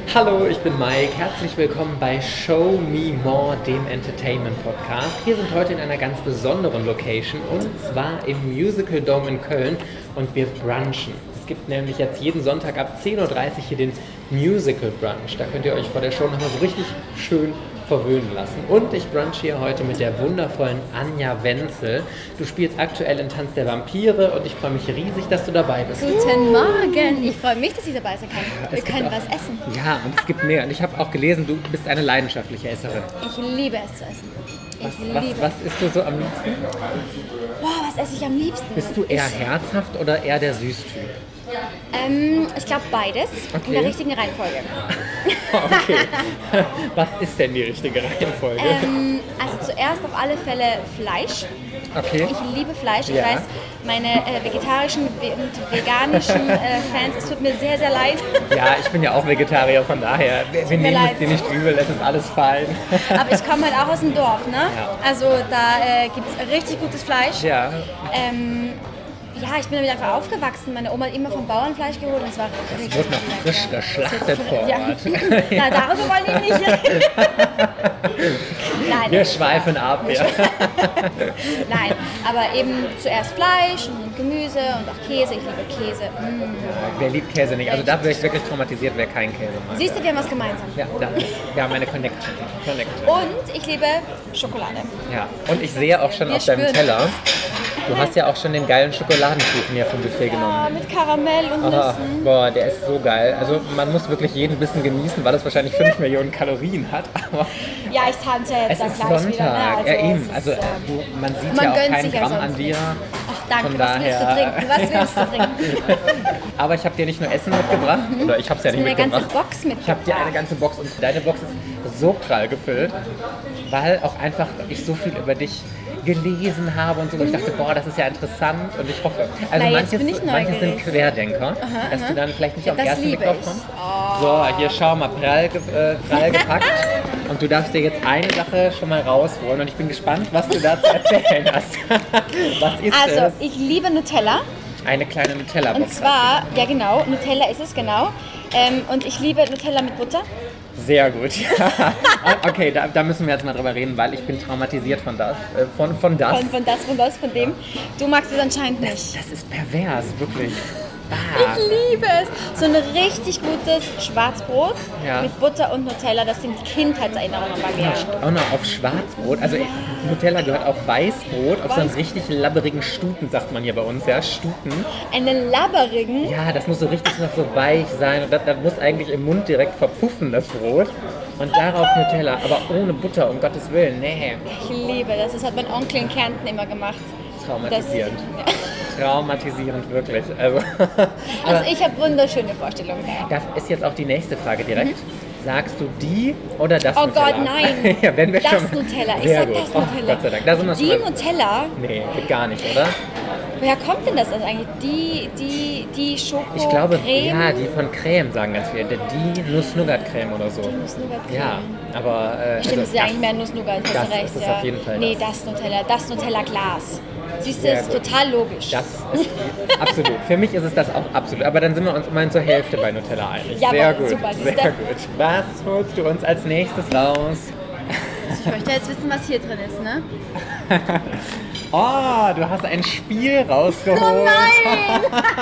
Hallo, ich bin Mike. Herzlich willkommen bei Show Me More, dem Entertainment Podcast. Wir sind heute in einer ganz besonderen Location und zwar im Musical Dome in Köln und wir brunchen. Es gibt nämlich jetzt jeden Sonntag ab 10.30 Uhr hier den Musical Brunch. Da könnt ihr euch vor der Show nochmal so richtig schön verwöhnen lassen. Und ich brunch hier heute mit der wundervollen Anja Wenzel. Du spielst aktuell in Tanz der Vampire und ich freue mich riesig, dass du dabei bist. Guten Morgen! Ich freue mich, dass ich dabei sein kann. Wir können was essen. Ja, und es gibt mehr. Und ich habe auch gelesen, du bist eine leidenschaftliche Esserin. Ich liebe es zu essen. Was isst du so am liebsten? Boah, was esse ich am liebsten? Bist du eher herzhaft oder eher der Süßtyp? Ich glaube beides in der richtigen Reihenfolge. Okay. Was ist denn die richtige Reihenfolge? Also zuerst auf alle Fälle Fleisch. Okay. Ich liebe Fleisch. Ich Ja. weiß, meine vegetarischen und veganischen Fans, es tut mir sehr, sehr leid. Ja, ich bin ja auch Vegetarier, von daher, wir nehmen leid. es dir nicht übel, es ist alles fein. Aber ich komme halt auch aus dem Dorf, ne? Ja. Also da gibt es richtig gutes Fleisch. Ja, Ja, ich bin damit einfach aufgewachsen. Meine Oma hat immer vom Bauernfleisch geholt und es war richtig wird noch frisch lecker. geschlachtet vor Ja. Ort. Na, darüber wollen wir nicht reden. Nein, Wir das ist schweifen ab, ja. Nein, aber eben zuerst Fleisch und Gemüse und auch Käse. Ich liebe Käse. Wer liebt Käse nicht? Also da wäre ich wirklich traumatisiert, wer keinen Käse mag. Siehst du, wir haben was gemeinsam. Ja, wir haben eine Connection. Und ich liebe Schokolade. Ja, und ich sehe auch schon Wir auf deinem spüren Teller, du hast ja auch schon den geilen Schokoladenkuchen hier vom Buffet Ja, genommen. mit Karamell und Nüssen. Boah, der ist so geil. Also man muss wirklich jeden Bissen genießen, weil es wahrscheinlich 5 Millionen Kalorien hat. Aber Ja, ich tanze jetzt es dann ist gleich Sonntag. wieder. Ne? Ja, eben. es ist, Also man sieht man ja auch gönnt keinen sich ja Gramm sonst an dir. nichts. Ach, danke, Von was willst du daher- trinken? Was willst du trinken? Aber ich habe dir nicht nur Essen mitgebracht, oder ich habe es ja nicht Eine ganze mitgebracht. Box Ich habe dir mitgebracht. eine ganze Box und deine Box ist so prall gefüllt, weil auch einfach ich so viel über dich gelesen habe und so. Und ich dachte, boah, das ist ja interessant und ich hoffe. Also Na, jetzt bin ich manche sind neugierig. Querdenker, dass du dann vielleicht nicht auf den Das ersten Blick liebe drauf ich. kommst. So, hier schau mal, prall gepackt. Und du darfst dir jetzt eine Sache schon mal rausholen und ich bin gespannt, was du da zu erzählen hast. Was ist Also, es? ich liebe Nutella. Eine kleine Nutella-Box. Und zwar, ja genau, Nutella ist es genau. Und ich liebe Nutella mit Butter. Sehr gut. Ja. Okay, da müssen wir jetzt mal drüber reden, weil ich bin traumatisiert von das. Von das. Von dem. Du magst es anscheinend nicht. Das ist pervers, wirklich. Ich liebe es. So ein richtig gutes Schwarzbrot Ja. mit Butter und Nutella, das sind Kindheitserinnerungen bei mir. Auch noch auf Schwarzbrot. Also Nutella gehört auf Weißbrot, auf so einen richtig labberigen Stuten, sagt man hier bei uns, ja, Stuten. Einen labberigen. Ja, das muss so richtig noch so weich sein und das muss eigentlich im Mund direkt verpuffen, das Brot. Und darauf Nutella, aber ohne Butter, um Gottes Willen, nee. Ich liebe das. Das hat mein Onkel in Kärnten immer gemacht. Traumatisierend. Das, Traumatisierend, wirklich. Also, also ich habe wunderschöne Vorstellungen da. das ist jetzt auch die nächste Frage direkt. Sagst du die oder das Oh Nutella? Gott, nein. Ja, wenn wir Das schon Nutella. Ich Sehr sag gut. das Oh, Nutella. Gott sei Dank. Da sind wir schon Die mal- Nutella, Nee, geht gar nicht, oder? woher kommt denn das eigentlich? Die Schoko Ich glaube, Creme? ja, die von Creme sagen ganz viele. Die Nuss-Nougat-Creme oder so. Nuss-Nougat-Creme. Ja, aber... Stimmt, es ist ja das- eigentlich mehr Nuss-Nougat, hast das du recht. ist es ja. auf jeden Fall Nee, das. das Nutella-Glas. Siehst du, Sehr das ist gut. total logisch. Das ist absolut. Für mich ist es das auch absolut. Aber dann sind wir uns immerhin zur Hälfte bei Nutella einig. Ja, sehr aber gut, super, sehr siehste? gut. Was holst du uns als nächstes raus? Ich möchte jetzt wissen, was hier drin ist, ne? Oh, du hast ein Spiel rausgeholt. Oh nein!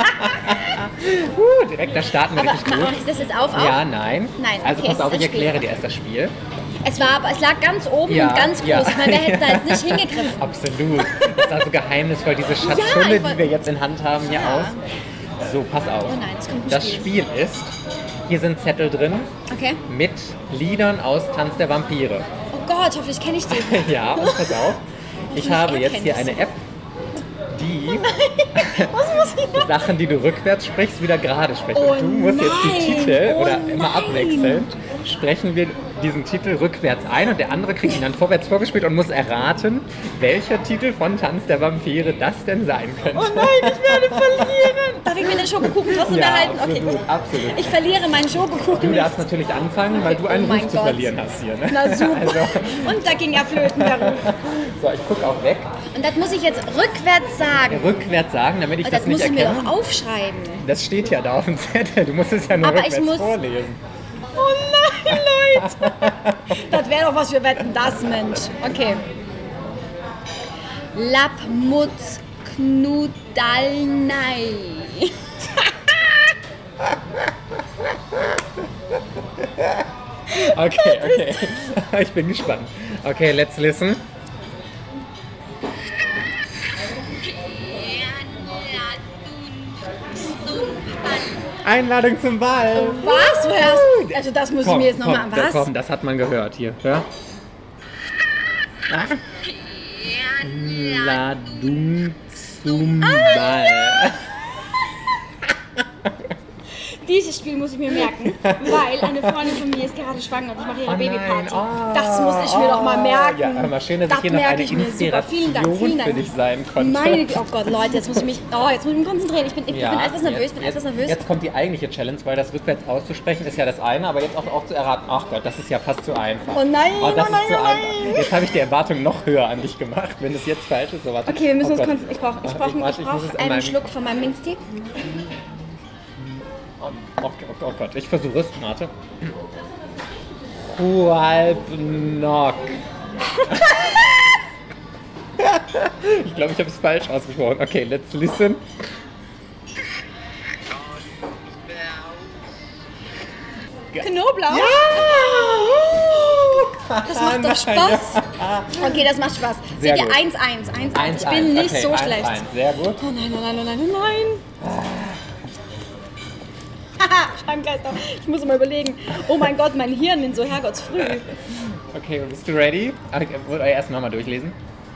Direkt, da starten wir Aber richtig mache gut. ich das jetzt auf? Ja, nein. Nein, Also okay, pass auf, es ist ich ein Spiel. erkläre dir erst das Spiel. Es lag ganz oben Ja, und ganz groß. ja. Ich meine, wer hätte da jetzt nicht hingegriffen? Absolut. Das ist also geheimnisvoll, diese Schatzhunde, ich wollt- die wir jetzt in Hand haben, hier Ja. aus. So, pass auf. Oh nein, es kommt ein Das Spiel. Spiel ist, hier sind Zettel drin Okay. mit Liedern aus Tanz der Vampire. Oh Gott, hoffentlich kenne ich die. Ja, und pass auf. Ich habe jetzt hier erkennt eine App, die Was muss ich noch? Sachen, die du rückwärts sprichst, wieder gerade sprechen. Oh Du musst jetzt die nein, Titel oh oder immer nein. abwechselnd sprechen wir diesen Titel rückwärts ein und der andere kriegt ihn dann vorwärts vorgespielt und muss erraten, welcher Titel von Tanz der Vampire das denn sein könnte. Oh nein, ich werde verlieren. Darf ich mir den Schokokuchen trotzdem behalten? Okay, absolut, absolut. ich verliere meinen Schokokuchen Du nicht. darfst natürlich anfangen, weil du einen Oh mein Ruf zu Gott. verlieren hast hier. Ne? Na super. Also, Und da ging ja flöten der Ruf. so, ich gucke auch weg. Und das muss ich jetzt rückwärts sagen. Rückwärts sagen, damit ich Und das das muss nicht ich mir erkenne. doch aufschreiben. Das steht ja da auf dem Zettel. Du musst es ja nur Aber ich rückwärts muss- vorlesen. Oh nein, Leute. Das wäre doch was für Wetten, das Mensch. Okay. Lappmutz Knudalnei. Okay. Ich bin gespannt. Okay, let's listen. Einladung zum Ball. Was? Woher hast du? Also das muss ich mir jetzt nochmal... Was? Komm, das hat man gehört hier. Hör. Einladung zum Ball. Dieses Spiel muss ich mir merken, weil eine Freundin von mir ist gerade schwanger und ich mache ihre Babyparty. Das muss ich mir doch mal merken. Ja, aber schön, dass ich hier noch eine Inspiration für dich sein konnte. Oh Gott, Leute, jetzt muss ich mich konzentrieren. Ich bin etwas nervös, Jetzt kommt die eigentliche Challenge, weil das rückwärts auszusprechen ist ja das eine, aber jetzt auch zu erraten, ach Gott, das ist ja fast zu einfach. Oh nein, das ist zu einfach. Jetzt habe ich die Erwartung noch höher an dich gemacht, wenn es jetzt falsch ist. So, warte. Okay, wir müssen uns konzentrieren. Ich brauche einen Schluck von meinem Minztee. Oh Gott, ich versuche es, warte. Hualbnock. Ich glaube, ich habe es falsch ausgesprochen. Okay, let's listen. Knoblauch? Ja! Das macht doch Spaß. Okay, das macht Spaß. Seht ihr, 1-1. Ich bin nicht so schlecht. 1-1. Sehr gut. Oh nein. Scheibenkleister. Ich muss mal überlegen. Oh mein Gott, mein Hirn in so herrgottsfrüh. Okay, bist du ready? Ich wollte erst nochmal durchlesen.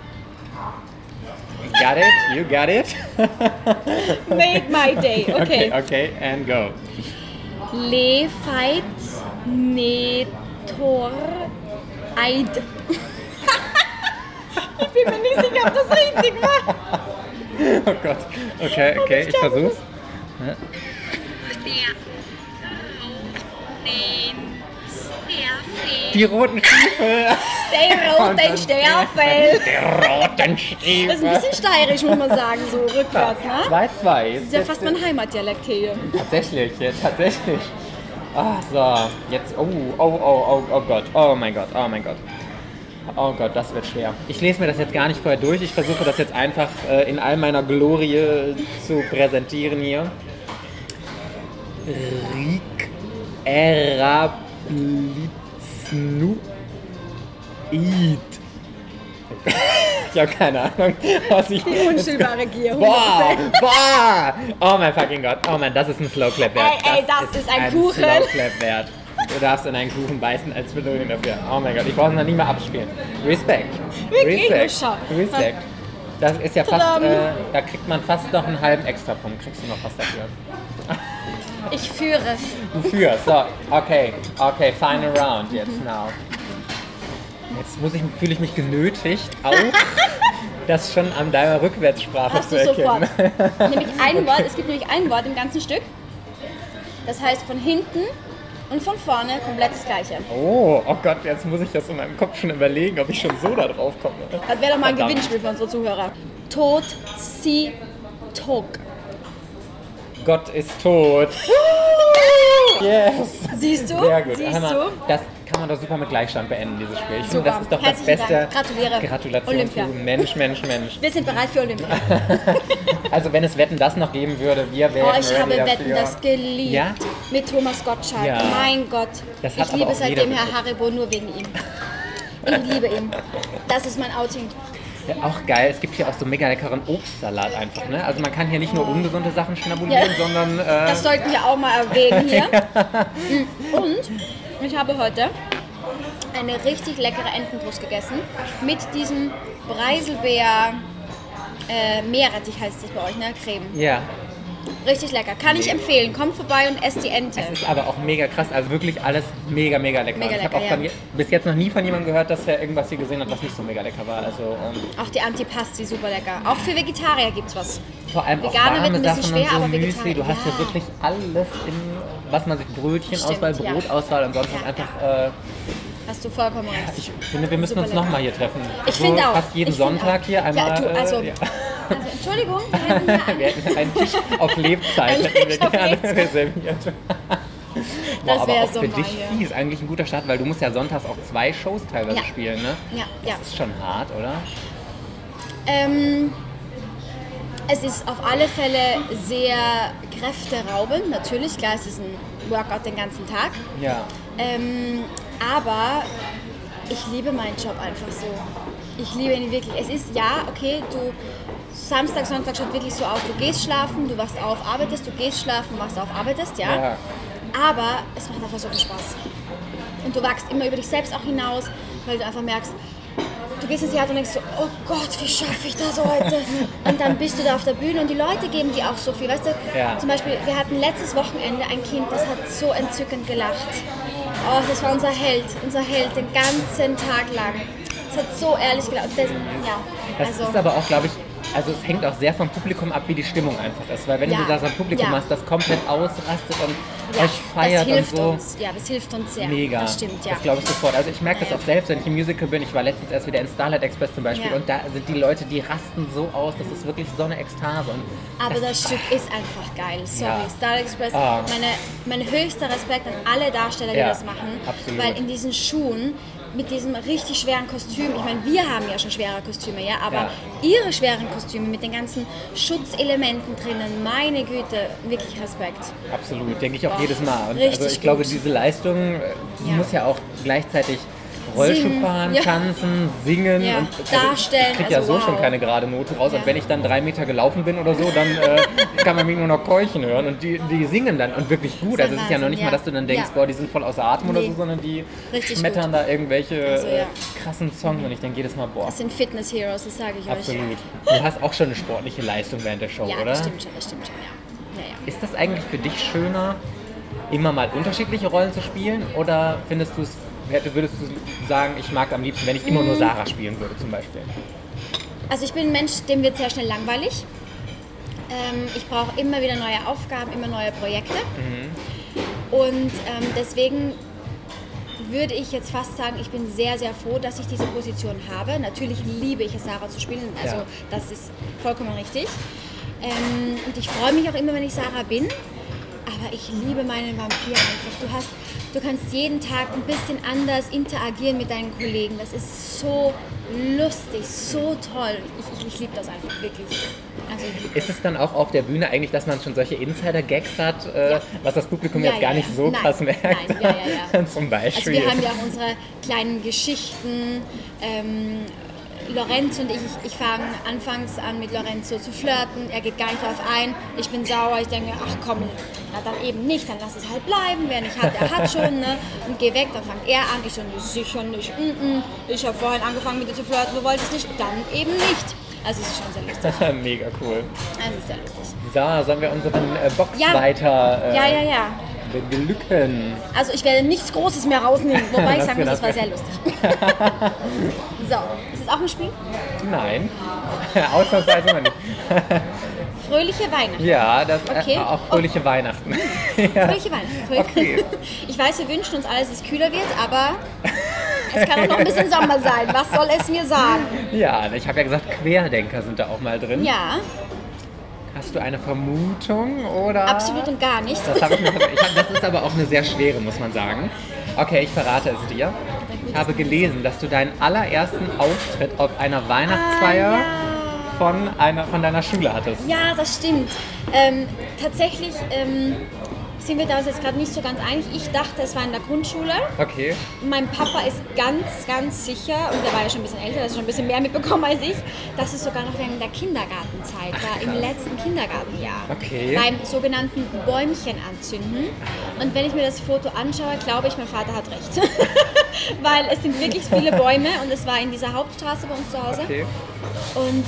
You got it. Made my day. Okay, and go. Lefeiz Netor Eid. Ich bin mir nicht sicher, ob das richtig war. Oh Gott. Okay, ich versuch's. Die roten Stiefel. Der roten Stiefel. Der roten Stiefel. Das ist ein bisschen steirisch, muss man sagen, so rückwärts, ne? 2-2. Das ist ja fast mein Heimatdialekt hier. Tatsächlich. Ach so, jetzt, oh Gott, oh mein Gott. Oh Gott, das wird schwer. Ich lese mir das jetzt gar nicht vorher durch. Ich versuche das jetzt einfach in all meiner Glorie zu präsentieren hier. Rik Erabliznu Id. Ich habe keine Ahnung, was ich... Die unstillbare Gier. Boah! Oh mein fucking Gott. Oh man, das ist ein Slow Clap wert. Das ist ein Kuchen. Slow Clap wert. Du darfst in einen Kuchen beißen als Belohnung dafür. Oh mein Gott, ich brauche es noch nie mehr abspielen. Respekt. Das ist ja fast, da kriegt man fast noch einen halben Extrapunkt. Kriegst du noch was dafür? Ich führe. Du führst, so. Okay, final round jetzt now. Jetzt fühle ich mich genötigt, auch das schon an deiner Rückwärtssprache Hast zu du erkennen. sofort. Nämlich ein Wort, es gibt nämlich ein Wort im ganzen Stück. Das heißt von hinten und von vorne komplett das Gleiche. Oh Gott, jetzt muss ich das in meinem Kopf schon überlegen, ob ich schon so da drauf komme. Das wäre doch mal ein Gewinnspiel für unsere Zuhörer. Tod, si, tog. Gott ist tot. Yes. Siehst du? Sehr gut. Siehst du? Das kann man doch super mit Gleichstand beenden, dieses Spiel. Ich Super. finde, das ist doch Herzlichen das Beste. Dank. Gratuliere. Gratulation. Olympia. Mensch. Wir sind bereit für Olympia. Also wenn es Wetten, das noch geben würde, wir wären ich ready habe dafür. Wetten, das geliebt. Ja? Mit Thomas Gottschalk. Ja. Mein Gott. Das hat Ich aber liebe auch seitdem jeder Herr Haribo nur wegen ihm. Ich liebe ihn. Das ist mein Outing. Ja, auch geil, es gibt hier auch so mega leckeren Obstsalat einfach, ne? Also man kann hier nicht nur ungesunde Sachen schnabulieren, sondern... Das sollten wir auch mal erwähnen hier. Und ich habe heute eine richtig leckere Entenbrust gegessen mit diesem Preiselbeer Meerrettich heißt das bei euch, ne? Creme. Ja. Richtig lecker. Kann ich empfehlen. Kommt vorbei und esst die Ente. Es ist aber auch mega krass, also wirklich alles mega lecker. Mega Ich habe lecker, auch bis jetzt noch nie von jemandem gehört, dass er irgendwas hier gesehen hat, was nicht so mega lecker war. Also, Auch die Antipasti, super lecker. Auch für Vegetarier gibt's was. vor allem Veganer auch warme wird ein bisschen Sachen schwer, und so aber Müsli. Vegetarier, Du hast ja. ja wirklich alles was man sich Brötchenauswahl, Stimmt, ja. Brotauswahl und sonst was Ja, einfach... Hast du vollkommen recht. Ich finde, wir müssen Super uns lecker. nochmal hier treffen. Ich finde auch. Fast jeden Ich finde Sonntag auch. hier einmal... Ja, du, also, ja. Also, Entschuldigung, wir hätten hier Wir hätten einen Tisch auf Lebzeit Ein hätten wir Tisch auf gerne Lebzeit. reserviert. Das aber wäre auch so für mal dich hier. fies, eigentlich ein guter Start, weil du musst ja sonntags auch 2 Shows teilweise spielen, ne? Ja. Das ist schon hart, oder? Es ist auf alle Fälle sehr kräfteraubend, natürlich, klar, es ist ein Workout den ganzen Tag, Ja. aber ich liebe meinen Job einfach so. Ich liebe ihn wirklich. Es ist, okay, du Samstag, Sonntag schaut wirklich so aus, du gehst schlafen, du wachst auf, arbeitest, du gehst schlafen, wachst auf, arbeitest, ja. Aber es macht einfach so viel Spaß. Und du wachst immer über dich selbst auch hinaus, weil du einfach merkst, du gehst ins Theater und denkst so, oh Gott, wie schaffe ich das heute? Und dann bist du da auf der Bühne und die Leute geben dir auch so viel. Weißt du, zum Beispiel, wir hatten letztes Wochenende ein Kind, das hat so entzückend gelacht. Oh, das war unser Held den ganzen Tag lang. Es hat so ehrlich gelacht. Das ist aber auch, glaube ich, also es hängt auch sehr vom Publikum ab, wie die Stimmung einfach ist. Weil wenn du da so ein Publikum hast, das komplett ausrastet und euch feiert und so. Das hilft uns sehr. Mega. Das stimmt, ja. Das glaube ich sofort. Also ich merke das auch selbst, wenn ich im Musical bin. Ich war letztens erst wieder in Starlight Express zum Beispiel und da sind die Leute, die rasten so aus, das ist wirklich so eine Ekstase. Und aber das Stück ist einfach geil, sorry. Ja. Starlight Express, mein höchster Respekt an alle Darsteller, die das machen. Absolut. Weil in diesen Schuhen, mit diesem richtig schweren Kostüm, ich meine, wir haben ja schon schwere Kostüme, aber ihre schweren Kostüme mit den ganzen Schutzelementen drinnen, meine Güte, wirklich Respekt. Absolut, denke ich auch jedes Mal. Und Richtig also ich glaube, gut. diese Leistung muss ja auch gleichzeitig Rollschuh fahren, tanzen, singen und darstellen. Ich kriege ja so schon keine gerade Note raus und wenn ich dann 3 Meter gelaufen bin oder so, dann kann man mich nur noch keuchen hören und die singen dann und wirklich gut. Also es ist ja noch nicht mal, dass du dann denkst, boah, die sind voll außer Atem oder so, sondern die schmettern da irgendwelche krassen Songs und ich denke jedes Mal, boah. Das sind Fitness Heroes, das sage ich euch. Absolut. Du hast auch schon eine sportliche Leistung während der Show, oder? Das stimmt schon, ja. Ist das eigentlich für dich schöner, immer mal unterschiedliche Rollen zu spielen oder würdest du sagen, ich mag am liebsten, wenn ich immer nur Sarah spielen würde zum Beispiel? Also ich bin ein Mensch, dem wird sehr schnell langweilig. Ich brauche immer wieder neue Aufgaben, immer neue Projekte. Und deswegen würde ich jetzt fast sagen, ich bin sehr, sehr froh, dass ich diese Position habe. Natürlich liebe ich es, Sarah zu spielen, also das ist vollkommen richtig. Und ich freue mich auch immer, wenn ich Sarah bin. Aber ich liebe meinen Vampir einfach. Du kannst jeden Tag ein bisschen anders interagieren mit deinen Kollegen. Das ist so lustig, so toll. Ich liebe das einfach wirklich. Also ist es dann auch auf der Bühne eigentlich, dass man schon solche Insider-Gags hat, was das Publikum jetzt gar nicht so krass merkt? Nein. Zum Beispiel. Also wir haben ja auch unsere kleinen Geschichten. Lorenzo und ich fange anfangs an mit Lorenzo zu flirten, er geht gar nicht darauf ein, ich bin sauer, ich denke mir, ach komm, na dann eben nicht, dann lass es halt bleiben, wer nicht hat, der hat schon, ne? Und geh weg, dann fängt er an, ich so, sicher nicht, ich habe vorhin angefangen mit dir zu flirten, du wolltest nicht, dann eben nicht. Also es ist schon sehr lustig. Mega cool. Also es ist sehr lustig. So, sollen wir unseren Box weiter belücken? Also ich werde nichts Großes mehr rausnehmen, wobei ich sagen muss, das war sehr lustig. So, ist das auch ein Spiel? Nein, ausnahmsweise mal nicht. Fröhliche Weihnachten. Ja, auch fröhliche Weihnachten. Fröhliche Weihnachten. Okay. Ich weiß, wir wünschen uns alles, dass es kühler wird, aber es kann auch noch ein bisschen Sommer sein. Was soll es mir sagen? Ja, ich habe ja gesagt, Querdenker sind da auch mal drin. Ja. Hast du eine Vermutung oder? Absolut und gar nicht. Das ist aber auch eine sehr schwere, muss man sagen. Okay, ich verrate es dir. Ich habe gelesen, dass du deinen allerersten Auftritt auf einer Weihnachtsfeier von deiner Schule hattest. Ja, das stimmt. Tatsächlich sind wir da uns jetzt gerade nicht so ganz einig. Ich dachte, es war in der Grundschule. Okay. Mein Papa ist ganz, ganz sicher, und der war ja schon ein bisschen älter, der hat schon ein bisschen mehr mitbekommen als ich, dass es sogar noch während der Kindergartenzeit war, im letzten Kindergartenjahr. Okay. Beim sogenannten Bäumchen anzünden. Und wenn ich mir das Foto anschaue, glaube ich, mein Vater hat recht. Weil es sind wirklich viele Bäume und es war in dieser Hauptstraße bei uns zu Hause. Okay. Und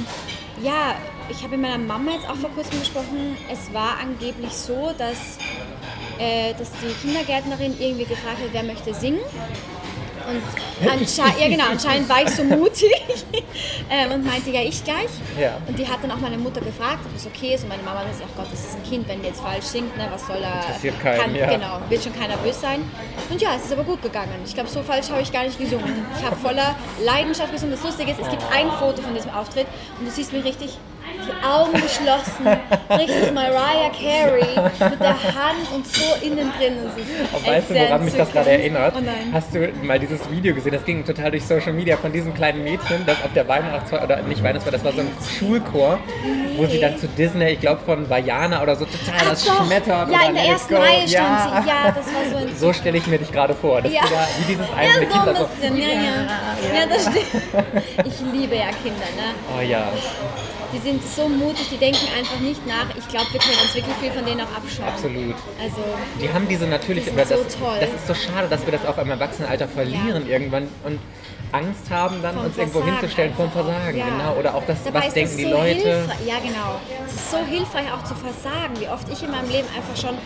ich habe mit meiner Mama jetzt auch vor kurzem gesprochen. Es war angeblich so, dass die Kindergärtnerin irgendwie gefragt hat, wer möchte singen. Und anscheinend war ich so mutig und meinte, ja, ich gleich. Ja. Und die hat dann auch meine Mutter gefragt, ob es okay ist. Und meine Mama sagt, ach Gott, das ist ein Kind, wenn die jetzt falsch singt, ne, was soll er... Interessiert keinen, ja. Genau, wird schon keiner böse sein. Und ja, es ist aber gut gegangen. Ich glaube, so falsch habe ich gar nicht gesungen. Ich habe voller Leidenschaft gesungen. Das Lustige ist, es gibt ein Foto von diesem Auftritt und du siehst mich richtig... Die Augen geschlossen, richtig Mariah Carey mit der Hand und so innen drin. Weißt du, woran mich das gerade erinnert? Oh nein. Hast du mal dieses Video gesehen? Das ging total durch Social Media von diesem kleinen Mädchen, das auf der Weihnachtsfeier, oder nicht Weihnachtsfeier, das war so ein Schulchor, wo sie dann zu Disney, ich glaube von Vajana oder so, total das schmettert. Ja, in der ersten Reihe stand sie. Ja, das war so ein... So stelle ich mir dich gerade vor, dass du da wie dieses einzelne so Kind ein da so... bisschen, ja, das stimmt. Ich liebe ja Kinder, ne? Oh ja. Die sind so mutig, die denken einfach nicht nach. Ich glaube, wir können uns wirklich viel von denen auch abschauen. Absolut. Also, die haben diese natürliche... Das ist so toll. Das ist so schade, dass wir das auch im Erwachsenenalter verlieren irgendwann und Angst haben, dann uns irgendwo hinzustellen vom Versagen. Ja. Genau. Oder auch das, dabei was denken so die Leute. Ja, genau. Es ist so hilfreich auch zu versagen, wie oft ich in meinem Leben einfach schon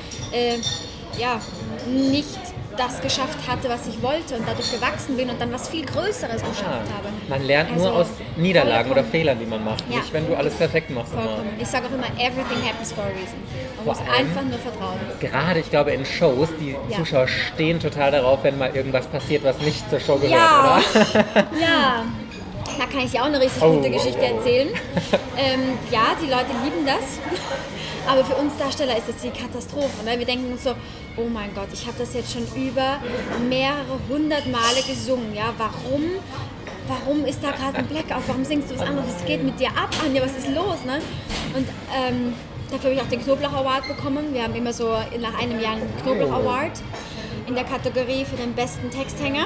nicht das geschafft hatte, was ich wollte und dadurch gewachsen bin und dann was viel Größeres geschafft habe. Man lernt nur aus Niederlagen oder Fehlern, die man macht. Nicht, wenn du alles perfekt machst. Vollkommen. Ich sage auch immer, everything happens for a reason. Man muss einfach nur vertrauen. Gerade, ich glaube, in Shows, die Zuschauer stehen total darauf, wenn mal irgendwas passiert, was nicht zur Show gehört, oder? Ja. Da kann ich dir auch eine richtig gute Geschichte erzählen. Die Leute lieben das. Aber für uns Darsteller ist das die Katastrophe. Ne? Wir denken uns so, oh mein Gott, ich habe das jetzt schon über mehrere hundert Male gesungen. Ja? Warum ist da gerade ein Blackout? Warum singst du was anderes? Was geht mit dir ab, Anja? Was ist los? Ne? Und dafür habe ich auch den Knoblauch Award bekommen. Wir haben immer so nach einem Jahr einen Knoblauch Award in der Kategorie für den besten Texthänger.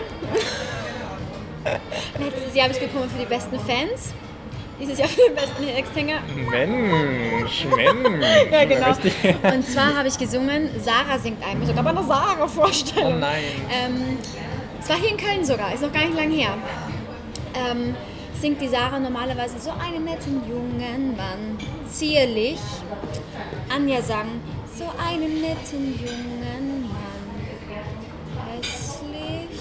Letztes Jahr habe ich bekommen für die besten Fans. Dieses Jahr für den besten Texthänger. Mensch. Ja, genau. Und zwar habe ich gesungen, Sarah singt einmal. Sogar bei einer Sarah-Vorstellung. Oh nein. Es war hier in Köln sogar, ist noch gar nicht lang her. Singt die Sarah normalerweise so einen netten jungen Mann, zierlich. Anja sang, so einen netten jungen Mann, hässlich,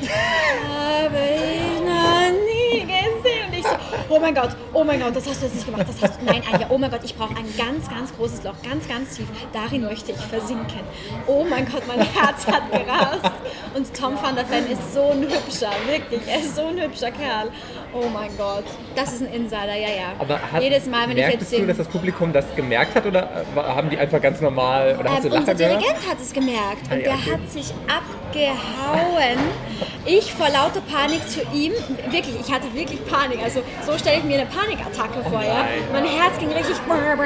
habe ich noch nie gesehen. Und ich so, oh mein Gott, das hast du jetzt nicht gemacht. Nein, Anja, oh mein Gott, ich brauche ein ganz, ganz großes Loch, ganz, ganz tief. Darin möchte ich versinken. Oh mein Gott, mein Herz hat gerast. Und Tom van der Ven ist so ein hübscher, wirklich, er ist so ein hübscher Kerl. Oh mein Gott, das ist ein Insider, ja. Aber jedes Mal, wenn ich jetzt du, dass das Publikum das gemerkt hat oder haben die einfach ganz normal, oder hast du Lacher unser gehört? Dirigent hat es gemerkt und der hat sich abgehauen. Ich vor lauter Panik zu ihm, wirklich, ich hatte wirklich Panik, also so stelle ich mir eine Panikattacke vor, ja. Mein Herz ging richtig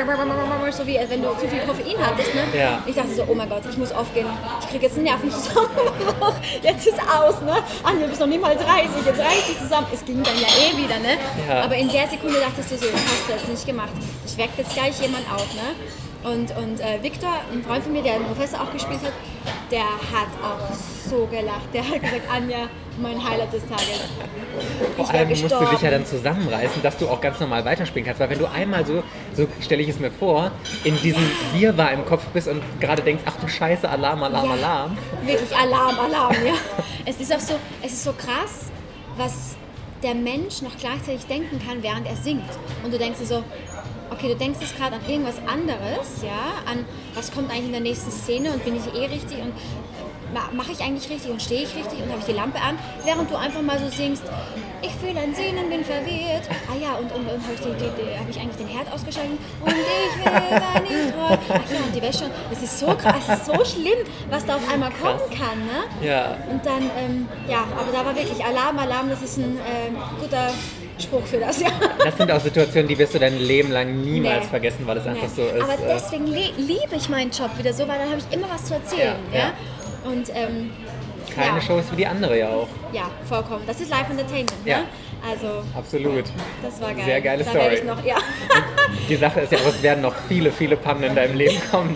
so wie wenn du zu viel Koffein hattest, ne? Ja. Ich dachte so, oh mein Gott, ich muss aufgehen, ich kriege jetzt einen Nervenzusammenbruch, jetzt ist aus, ne? Anja, du bist noch nicht mal 30, jetzt reißt dich zusammen. Es ging dann ja wieder, ne? Ja. Aber in der Sekunde dachtest du so, das hast du jetzt nicht gemacht. Ich wecke jetzt gleich jemand auf, ne? Und Victor, ein Freund von mir, der einen Professor auch gespielt hat, der hat auch so gelacht. Der hat gesagt, Anja, mein Highlight des Tages. Vor allem musst du dich ja dann zusammenreißen, dass du auch ganz normal weiterspielen kannst. Weil wenn du einmal so stelle ich es mir vor, in diesem Wirrwarr im Kopf bist und gerade denkst, ach du Scheiße, Alarm. Wirklich Alarm, ja. Es ist auch so, es ist so krass, was der Mensch noch gleichzeitig denken kann, während er singt. Und du denkst dir so, okay, du denkst jetzt gerade an irgendwas anderes, ja, an was kommt eigentlich in der nächsten Szene und bin ich richtig und mache ich eigentlich richtig und stehe ich richtig und habe ich die Lampe an, während du einfach mal so singst, ich fühle ein Sehnen, bin verwirrt. Ah ja, und habe ich eigentlich den Herd ausgeschaltet und ich will da nicht rollen. Ach ja, und die Wäsche. Es ist so krass, es ist so schlimm, was da auf einmal kommen kann, ne? Ja. Und dann, aber da war wirklich Alarm, das ist ein guter Spruch für das, ja. Das sind auch Situationen, die wirst du dein Leben lang niemals vergessen, weil es einfach so ist. Aber deswegen liebe ich meinen Job wieder so, weil dann habe ich immer was zu erzählen, ja. Und, keine Show ist wie die andere ja auch. Ja, vollkommen. Das ist Live Entertainment, ja. Ne? Also, absolut. Das war geil. Sehr geile da Story. Ich noch, ja. Die Sache ist ja auch, es werden noch viele, viele Pannen in deinem Leben kommen.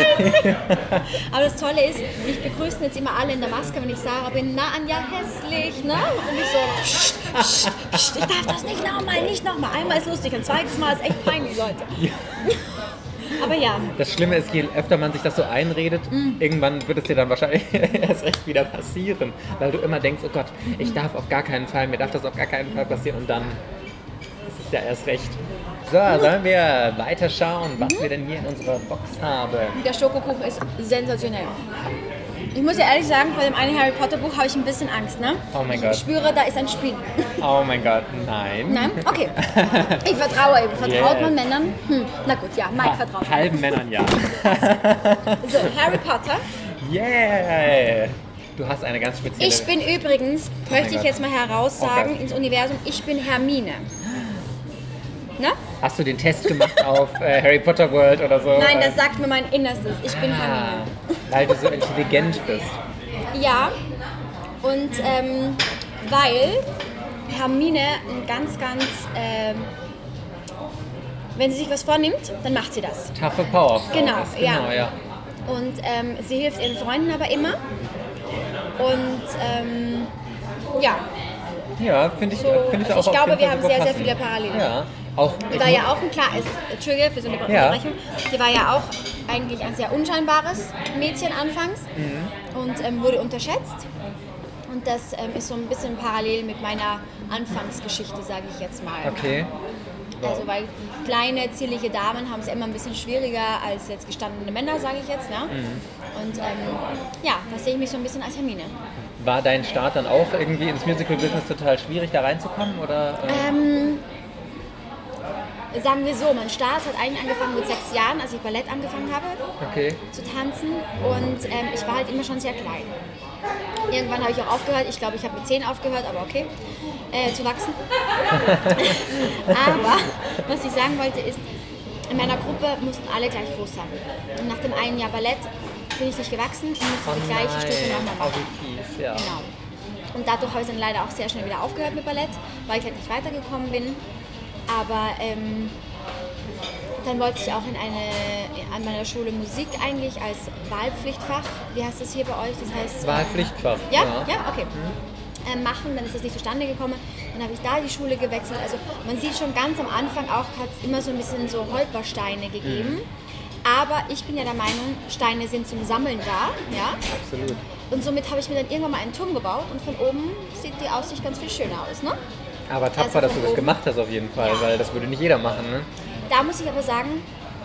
Aber das Tolle ist, mich begrüßen jetzt immer alle in der Maske, wenn ich Sarah bin. Na, Anja, hässlich, ne? Und ich so, pst, ich darf das nicht nochmal. Einmal ist lustig, ein zweites Mal ist echt peinlich, Leute. Ja. Aber ja. Das Schlimme ist, je öfter man sich das so einredet, irgendwann wird es dir dann wahrscheinlich erst recht wieder passieren. Weil du immer denkst, oh Gott, ich darf auf gar keinen Fall, mir darf das auf gar keinen Fall passieren. Und dann ist es ja erst recht. So, sollen wir weiter schauen, was wir denn hier in unserer Box haben? Der Schokokuchen ist sensationell. Ich muss ja ehrlich sagen, vor dem einen Harry Potter Buch habe ich ein bisschen Angst, ne? Oh mein Ich Gott. spüre, da ist ein Spiel. Oh mein Gott, nein. Nein? Okay. Ich vertraue eben. Vertraut Yes. man Männern? Na gut, ja, Mike vertraut. Halben Männern ja. So, Harry Potter. Yeah! Du hast eine ganz spezielle... Ich bin übrigens, möchte ich Gott. jetzt mal heraussagen, Oh Gott. ins Universum, ich bin Hermine. Ne? Hast du den Test gemacht auf Harry Potter World oder so? Nein, das sagt mir mein Innerstes. Ich bin Hermine. Weil du so intelligent bist. Ja, und weil Hermine ein ganz, wenn sie sich was vornimmt, dann macht sie das. Taffe Power. Genau, Genau, ja. Und sie hilft ihren Freunden aber immer. Und ja, Ja, finde ich, so, find ich also auch ich glaube, auf jeden wir Fall haben super sehr, sehr passend. viele Parallelen. Ja, auch... Die war ja auch ein klar, Entschuldige für so eine Ja. Unterbrechung, die war ja auch eigentlich ein sehr unscheinbares Mädchen anfangs und wurde unterschätzt. Und das ist so ein bisschen parallel mit meiner Anfangsgeschichte, sage ich jetzt mal. Okay. Also weil kleine, zierliche Damen haben es immer ein bisschen schwieriger als jetzt gestandene Männer, sage ich jetzt. Ne? Und ja, da sehe ich mich so ein bisschen als Hermine. War dein Start dann auch irgendwie ins Musical-Business total schwierig, da reinzukommen? Oder, Sagen wir so, mein Start hat eigentlich angefangen mit 6 Jahren, als ich Ballett angefangen habe Okay. zu tanzen. Und ich war halt immer schon sehr klein. Irgendwann habe ich auch aufgehört. Ich glaube, ich habe mit 10 aufgehört, aber okay, zu wachsen. Aber was ich sagen wollte ist, in meiner Gruppe mussten alle gleich groß sein. Und nach dem einen Jahr Ballett bin ich nicht gewachsen und musste die gleiche Stufe nochmal Oh, machen. wie fies, ja. Genau. Und dadurch habe ich dann leider auch sehr schnell wieder aufgehört mit Ballett, weil ich halt nicht weitergekommen bin. Aber dann wollte ich auch an meiner Schule Musik eigentlich als Wahlpflichtfach, wie heißt das hier bei euch? Das heißt Wahlpflichtfach. ja, okay. Machen, dann ist das nicht zustande gekommen. Dann habe ich da die Schule gewechselt. Also man sieht schon ganz am Anfang auch, hat es immer so ein bisschen so Holpersteine gegeben. Aber ich bin ja der Meinung, Steine sind zum Sammeln da. Ja? Absolut. Und somit habe ich mir dann irgendwann mal einen Turm gebaut und von oben sieht die Aussicht ganz viel schöner aus. Ne? Aber tapfer, Also dass von du das oben. gemacht hast auf jeden Fall, Ja. weil das würde nicht jeder machen, ne? Da muss ich aber sagen,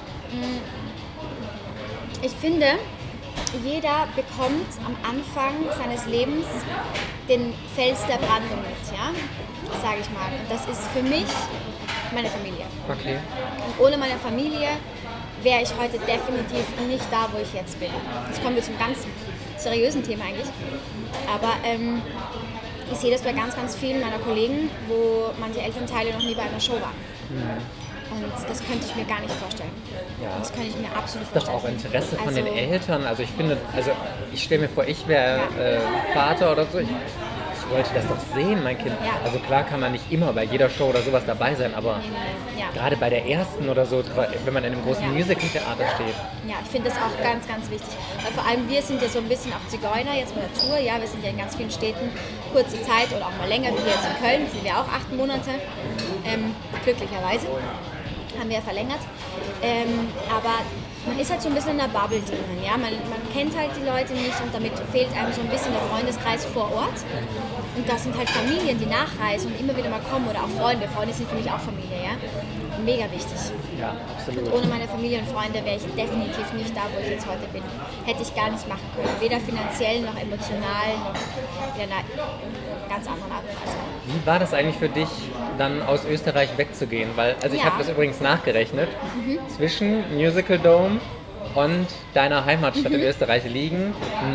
ich finde, jeder bekommt am Anfang seines Lebens den Fels der Brandung mit, ja, sage ich mal. Und das ist für mich meine Familie. Okay. Und ohne meine Familie wäre ich heute definitiv nicht da, wo ich jetzt bin. Jetzt kommen wir zum ganz seriösen Thema eigentlich. Aber ich sehe das bei ganz, ganz vielen meiner Kollegen, wo manche Elternteile noch nie bei einer Show waren. Und das könnte ich mir gar nicht vorstellen. Ja. Das könnte ich mir absolut Ist doch vorstellen. auch Interesse von den Also, Eltern. Also ich finde, ich stelle mir vor, ich wäre Vater oder so. Ich wollte das doch sehen, mein Kind. Ja. Also klar kann man nicht immer bei jeder Show oder sowas dabei sein, aber Ja. gerade bei der ersten oder so, wenn man in einem großen Ja. Musical-Theater steht. Ja, ich finde das auch ganz, ganz wichtig. Weil vor allem wir sind ja so ein bisschen auch Zigeuner jetzt bei der Tour. Ja, wir sind ja in ganz vielen Städten kurze Zeit oder auch mal länger, wie jetzt in Köln, sind wir auch 8 Monate. Glücklicherweise haben wir ja verlängert. Aber man ist halt so ein bisschen in der Bubble drin. Ja? Man kennt halt die Leute nicht und damit fehlt einem so ein bisschen der Freundeskreis vor Ort. Und das sind halt Familien, die nachreisen und immer wieder mal kommen oder auch Freunde. Freunde sind für mich auch Familie, ja. Mega wichtig. Ja, absolut. Ohne meine Familie und Freunde wäre ich definitiv nicht da, wo ich jetzt heute bin. Hätte ich gar nicht machen können. Weder finanziell noch emotional noch in einer ganz anderen Art und Weise. Wie war das eigentlich für dich, dann aus Österreich wegzugehen? Weil, also ich Ja. habe das übrigens nachgerechnet. Zwischen Musical Dome und deiner Heimatstadt in Österreich liegen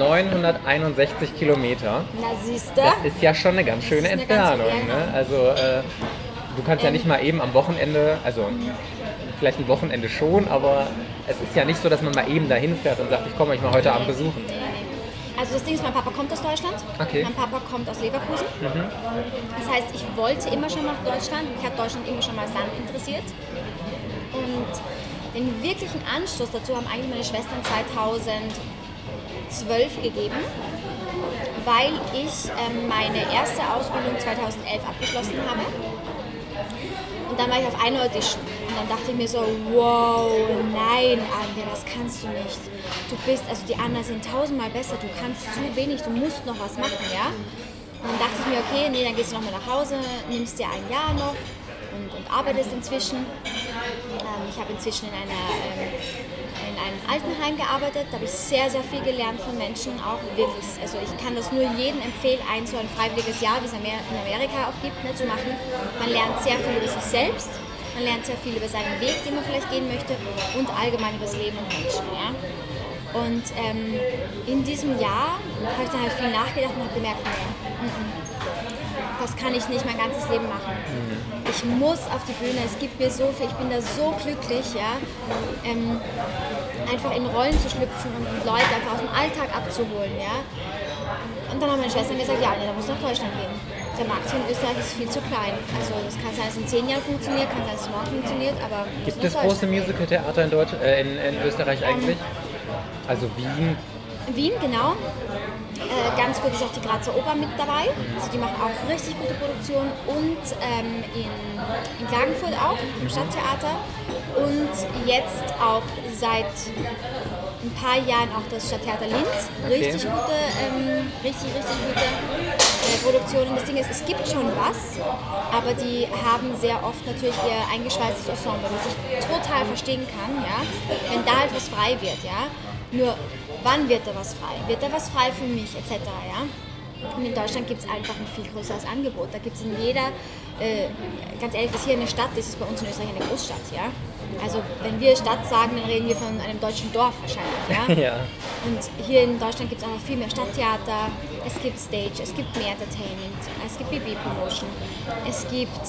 961 Kilometer. Na siehste. Das ist ja schon eine ganz schöne ist eine Entfernung. ganze- ja, Ne? Also du kannst ja nicht mal eben am Wochenende, also vielleicht ein Wochenende schon, aber es ist ja nicht so, dass man mal eben dahin fährt und sagt, ich komme euch mal heute Abend besuchen. Also das Ding ist, mein Papa kommt aus Deutschland. Okay. Mein Papa kommt aus Leverkusen. Das heißt, ich wollte immer schon nach Deutschland. Mich hat Deutschland immer schon mal als Land interessiert. Und den wirklichen Anstoß dazu haben eigentlich meine Schwestern 2012 gegeben, weil ich meine erste Ausbildung 2011 abgeschlossen habe. Und dann war ich auf eine Audition. Und dann dachte ich mir so, wow, nein, Anja, das kannst du nicht. Also die anderen sind 1000-mal besser, du kannst zu wenig, du musst noch was machen, ja. Und dann dachte ich mir, okay, nee, dann gehst du nochmal nach Hause, nimmst dir ein Jahr noch und arbeitest inzwischen. Ich habe inzwischen in einem Altenheim gearbeitet, da habe ich sehr, sehr viel gelernt von Menschen, auch wirklich, also ich kann das nur jedem empfehlen, so ein freiwilliges Jahr, wie es in Amerika auch gibt, zu machen. Man lernt sehr viel über sich selbst, man lernt sehr viel über seinen Weg, den man vielleicht gehen möchte und allgemein über das Leben und Menschen. Ja? Und in diesem Jahr habe ich dann halt viel nachgedacht und habe gemerkt, das kann ich nicht mein ganzes Leben machen. Ich muss auf die Bühne, es gibt mir so viel, ich bin da so glücklich, ja, einfach in Rollen zu schlüpfen und Leute einfach aus dem Alltag abzuholen, ja. Und dann haben meine Schwestern gesagt, ja, nee, da muss nach Deutschland gehen. Der Markt hier in Österreich ist viel zu klein. Also es kann sein, dass es in 10 Jahren funktioniert, kann sein, dass es morgen funktioniert, aber gibt es große Musical-Theater in Österreich eigentlich? Also Wien? Wien, genau. Ganz gut ist auch die Grazer Oper mit dabei. Also die machen auch richtig gute Produktionen. Und in Klagenfurt auch, im Stadttheater. Und jetzt auch seit ein paar Jahren auch das Stadttheater Linz. Richtig gute Produktionen. Das Ding ist, es gibt schon was, aber die haben sehr oft natürlich ihr eingeschweißtes Ensemble, was ich total verstehen kann, ja. Wenn da halt was frei wird, ja. Nur, wann wird da was frei? Wird da was frei für mich, etc., ja? Und in Deutschland gibt es einfach ein viel größeres Angebot. Da gibt es in jeder, ganz ehrlich, das hier eine Stadt ist, ist bei uns in Österreich eine Großstadt, ja? Also, wenn wir Stadt sagen, dann reden wir von einem deutschen Dorf wahrscheinlich, ja? Ja. Und hier in Deutschland gibt es einfach viel mehr Stadttheater, es gibt Stage, es gibt mehr Entertainment, es gibt BB-Promotion, es gibt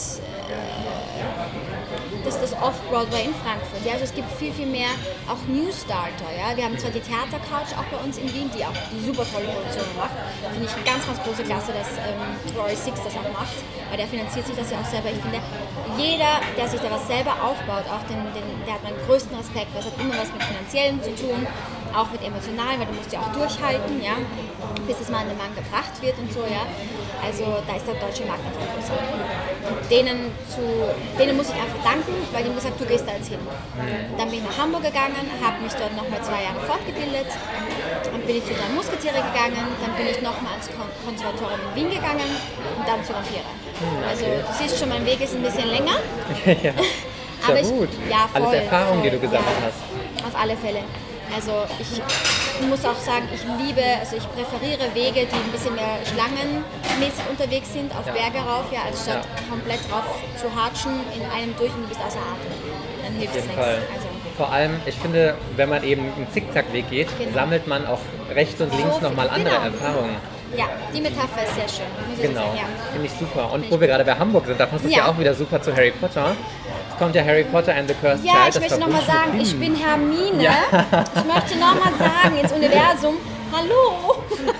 das Off-Broadway in Frankfurt. Ja? Also es gibt viel, viel mehr auch Newstarter. Ja? Wir haben zwar die Theatercouch auch bei uns in Wien, die auch super tolle Produktionen macht. Finde ich ganz, ganz große Klasse, dass Rory Six das auch macht, weil der finanziert sich das ja auch selber. Ich finde, jeder, der sich da was selber aufbaut, auch der hat meinen größten Respekt, weil es hat immer was mit Finanziellen zu tun, auch mit Emotionalen, weil du musst ja auch durchhalten, ja? Bis es mal an den Mann gebracht wird und so. Ja? Also da ist der deutsche Markt einfach größer. Und denen muss ich einfach danken, weil die haben gesagt, du gehst da jetzt hin. Dann bin ich nach Hamburg gegangen, habe mich dort nochmal 2 Jahre fortgebildet, dann bin ich zu den Musketiere gegangen, dann bin ich nochmal ans Konservatorium in Wien gegangen und dann zu Vampire. Also du siehst schon, mein Weg ist ein bisschen länger. Ja, aber gut. Ja, voll, alles Erfahrung, die du gesammelt ja, hast. Auf alle Fälle. Also ich muss auch sagen, ich präferiere Wege, die ein bisschen mehr schlangenmäßig unterwegs sind, auf Berge rauf, ja, als statt komplett drauf zu hatschen in einem durch und du bist außer Atem. Dann hilft es nichts. Also. Vor allem, ich finde, wenn man eben einen Zickzackweg geht, sammelt man auch rechts und links nochmal andere Erfahrungen. Ja, die Metapher ist sehr schön. Muss ich sagen, ja. Finde ich super. Und wo wir gerade bei Hamburg sind, da passt es ja auch wieder super zu Harry Potter. Es kommt ja Harry Potter and the Cursed Child. Ja, ich möchte nochmal sagen, ich bin Hermine. Ja. Ich möchte nochmal sagen ins Universum, hallo.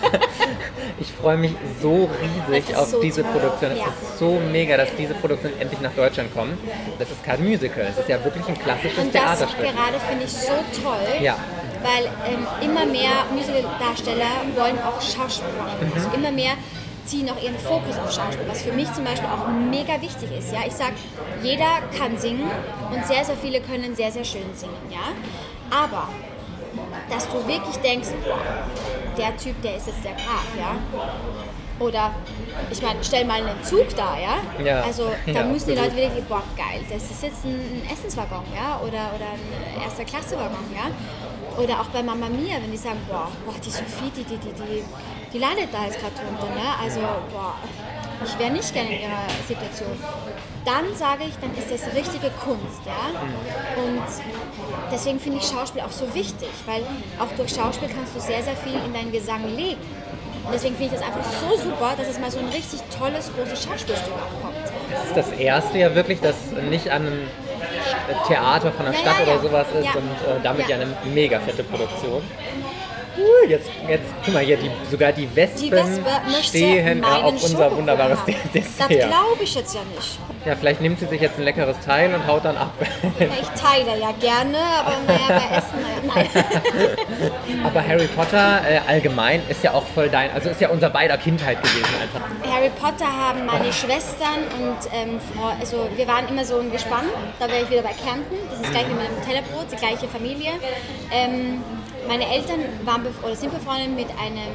Ich freue mich so riesig auf diese Produktion. Es Ja. ist so mega, dass diese Produktion endlich nach Deutschland kommt. Das ist kein Musical, es ist ja wirklich ein klassisches Und das Theaterstück. gerade finde ich so toll, Ja. weil immer mehr Musical-Darsteller wollen auch Schauspiel machen. Also immer mehr ziehen auch ihren Fokus auf Schauspiel, was für mich zum Beispiel auch mega wichtig ist. Ja? Ich sage, jeder kann singen und sehr, sehr viele können sehr, sehr schön singen. Ja? Aber dass du wirklich denkst, boah, der Typ, der ist jetzt der Graf, ja? Oder, ich meine, stell mal einen Zug da, ja? Ja. Also, da Ja, müssen die absolut. Leute wirklich, boah, geil, das ist jetzt ein Essenswaggon, ja? Oder ein Erster-Klasse-Waggon, ja? Oder auch bei Mamma Mia, wenn die sagen, boah, die Sophie, die leidet da jetzt gerade drunter, ne? Also, boah, ich wäre nicht gerne in ihrer Situation. Dann sage ich, dann ist das richtige Kunst, ja? Und deswegen finde ich Schauspiel auch so wichtig, weil auch durch Schauspiel kannst du sehr, sehr viel in deinen Gesang legen. Und deswegen finde ich das einfach so super, dass es mal so ein richtig tolles, großes Schauspielstück abkommt. Das ist das erste ja wirklich, das nicht an einem Theater von der Stadt oder sowas ist und damit ja eine mega fette Produktion. Jetzt, guck mal hier, sogar die Wespen stehen auf unser wunderbares Dessert. Das glaube ich jetzt ja nicht. Ja, vielleicht nimmt sie sich jetzt ein leckeres Teil und haut dann ab. Ja, ich teile ja gerne, aber naja, bei Essen, nein. Aber Harry Potter allgemein ist ja auch voll also ist ja unser beider Kindheit gewesen einfach. Harry Potter haben meine Schwestern und also wir waren immer so ein Gespann. Da wäre ich wieder bei Kärnten. Das ist gleich wie mit dem Tellerbrot, die gleiche Familie. Meine Eltern sind befreundet mit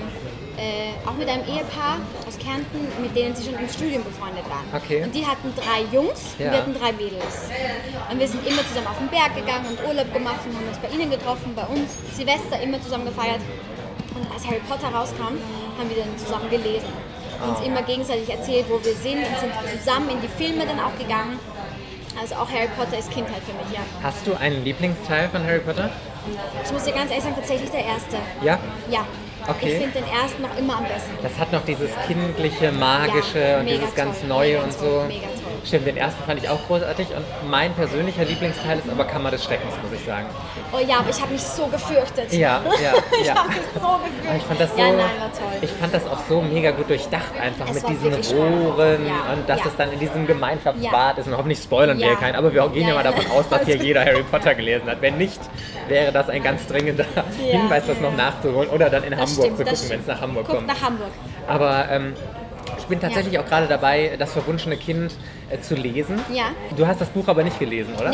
auch mit einem Ehepaar aus Kärnten, mit denen sie schon im Studium befreundet waren. Okay. Und die hatten 3 Jungs und wir hatten 3 Mädels. Und wir sind immer zusammen auf den Berg gegangen und Urlaub gemacht und haben uns bei ihnen getroffen, bei uns Silvester immer zusammen gefeiert. Und als Harry Potter rauskam, haben wir dann zusammen gelesen. Uns immer gegenseitig erzählt, wo wir sind und sind zusammen in die Filme dann auch gegangen. Also auch Harry Potter ist Kindheit für mich, ja. Hast du einen Lieblingsteil von Harry Potter? Ich muss dir ganz ehrlich sagen, tatsächlich der erste. Ja? Ja. Okay. Ich finde den ersten noch immer am besten. Das hat noch dieses kindliche, magische und dieses ganz Neue und so. Mega toll. Stimmt, den ersten fand ich auch großartig und mein persönlicher Lieblingsteil ist aber Kammer des Schreckens, muss ich sagen. Oh ja, aber ich habe mich so gefürchtet. Ja. Ich habe mich so gefürchtet. Aber ich fand das so, nein, war toll. Ich fand das auch so mega gut durchdacht einfach Es mit war diesen wirklich Rohren spannend. und dass es dann in diesem Gemeinschaftsbad ist. Und hoffentlich spoilern wir Ja. keinen, aber wir gehen ja mal davon aus, dass hier Also- jeder Harry Potter gelesen hat. Wenn nicht, wäre das ein ganz dringender Hinweis, das noch nachzuholen oder dann in Hamburg zu gucken, wenn es nach Hamburg kommt. Nach Hamburg. Aber ich bin tatsächlich auch gerade dabei, das verwunschene Kind zu lesen. Ja. Du hast das Buch aber nicht gelesen, oder? Nee,